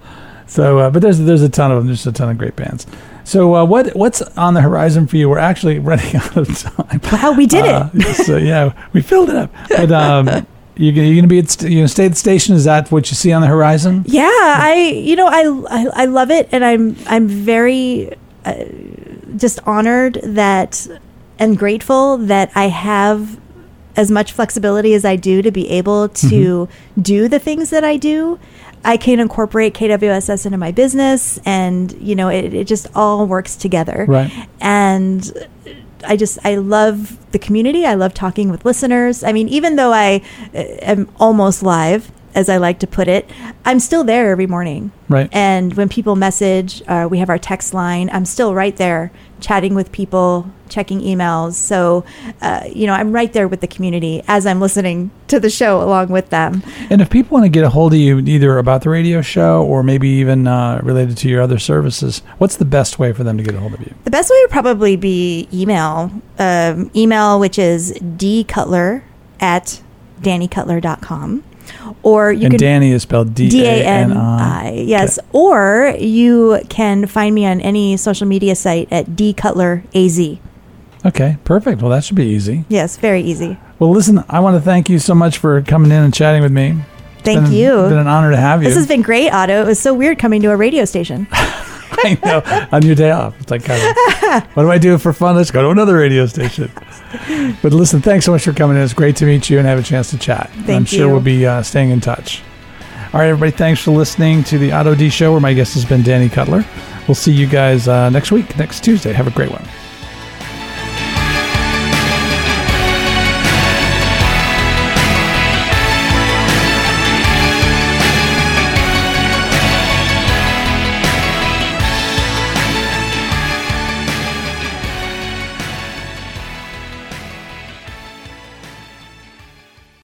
Speaker 2: So, uh, but there's there's a ton of them. There's a ton of great bands. So, uh, what what's on the horizon for you? We're actually running out of time.
Speaker 5: Wow, we did
Speaker 2: Uh,
Speaker 5: it.
Speaker 2: so yeah, we filled it up. But um, you you're gonna be at st- you gonna stay at the station? Is that what you see on the horizon?
Speaker 5: Yeah, I you know I I, I love it, and I'm I'm very uh, just honored that and grateful that I have as much flexibility as I do to be able to mm-hmm. do the things that I do. I can incorporate K W S S into my business, and you know it, it just all works together.
Speaker 2: Right.
Speaker 5: And I just I love the community. I love talking with listeners. I mean, even though I uh, am almost live, as I like to put it, I'm still there every morning.
Speaker 2: Right.
Speaker 5: And when people message, uh, we have our text line. I'm still right there chatting with people, checking emails. So, uh, you know, I'm right there with the community as I'm listening to the show along with them.
Speaker 2: And if people want to get a hold of you, either about the radio show or maybe even uh, related to your other services, what's the best way for them to get a hold of you?
Speaker 5: The best way would probably be email. Um, email, which is dcutler at danny cutler dot com. Or you
Speaker 2: and
Speaker 5: can
Speaker 2: Danny is spelled D A N I.
Speaker 5: Yes.
Speaker 2: Okay.
Speaker 5: Or you can find me on any social media site at dcutleraz.
Speaker 2: Okay, perfect. Well, that should be easy.
Speaker 5: Yes, very easy.
Speaker 2: Well, listen, I want to thank you so much for coming in and chatting with me. It's
Speaker 5: Thank
Speaker 2: been,
Speaker 5: you.
Speaker 2: It's been an honor to have you.
Speaker 5: This has been great, Otto. It was so weird coming to a radio station.
Speaker 2: I know. On your day off. It's like, kind of, what do I do for fun? Let's go to another radio station. But listen, thanks so much for coming in. It's great to meet you and have a chance to chat.
Speaker 5: Thank
Speaker 2: I'm sure
Speaker 5: you.
Speaker 2: we'll be uh, staying in touch. All right, everybody, thanks for listening to the Otto D Show, where my guest has been Danny Cutler. We'll see you guys uh, next week, next Tuesday. Have a great one.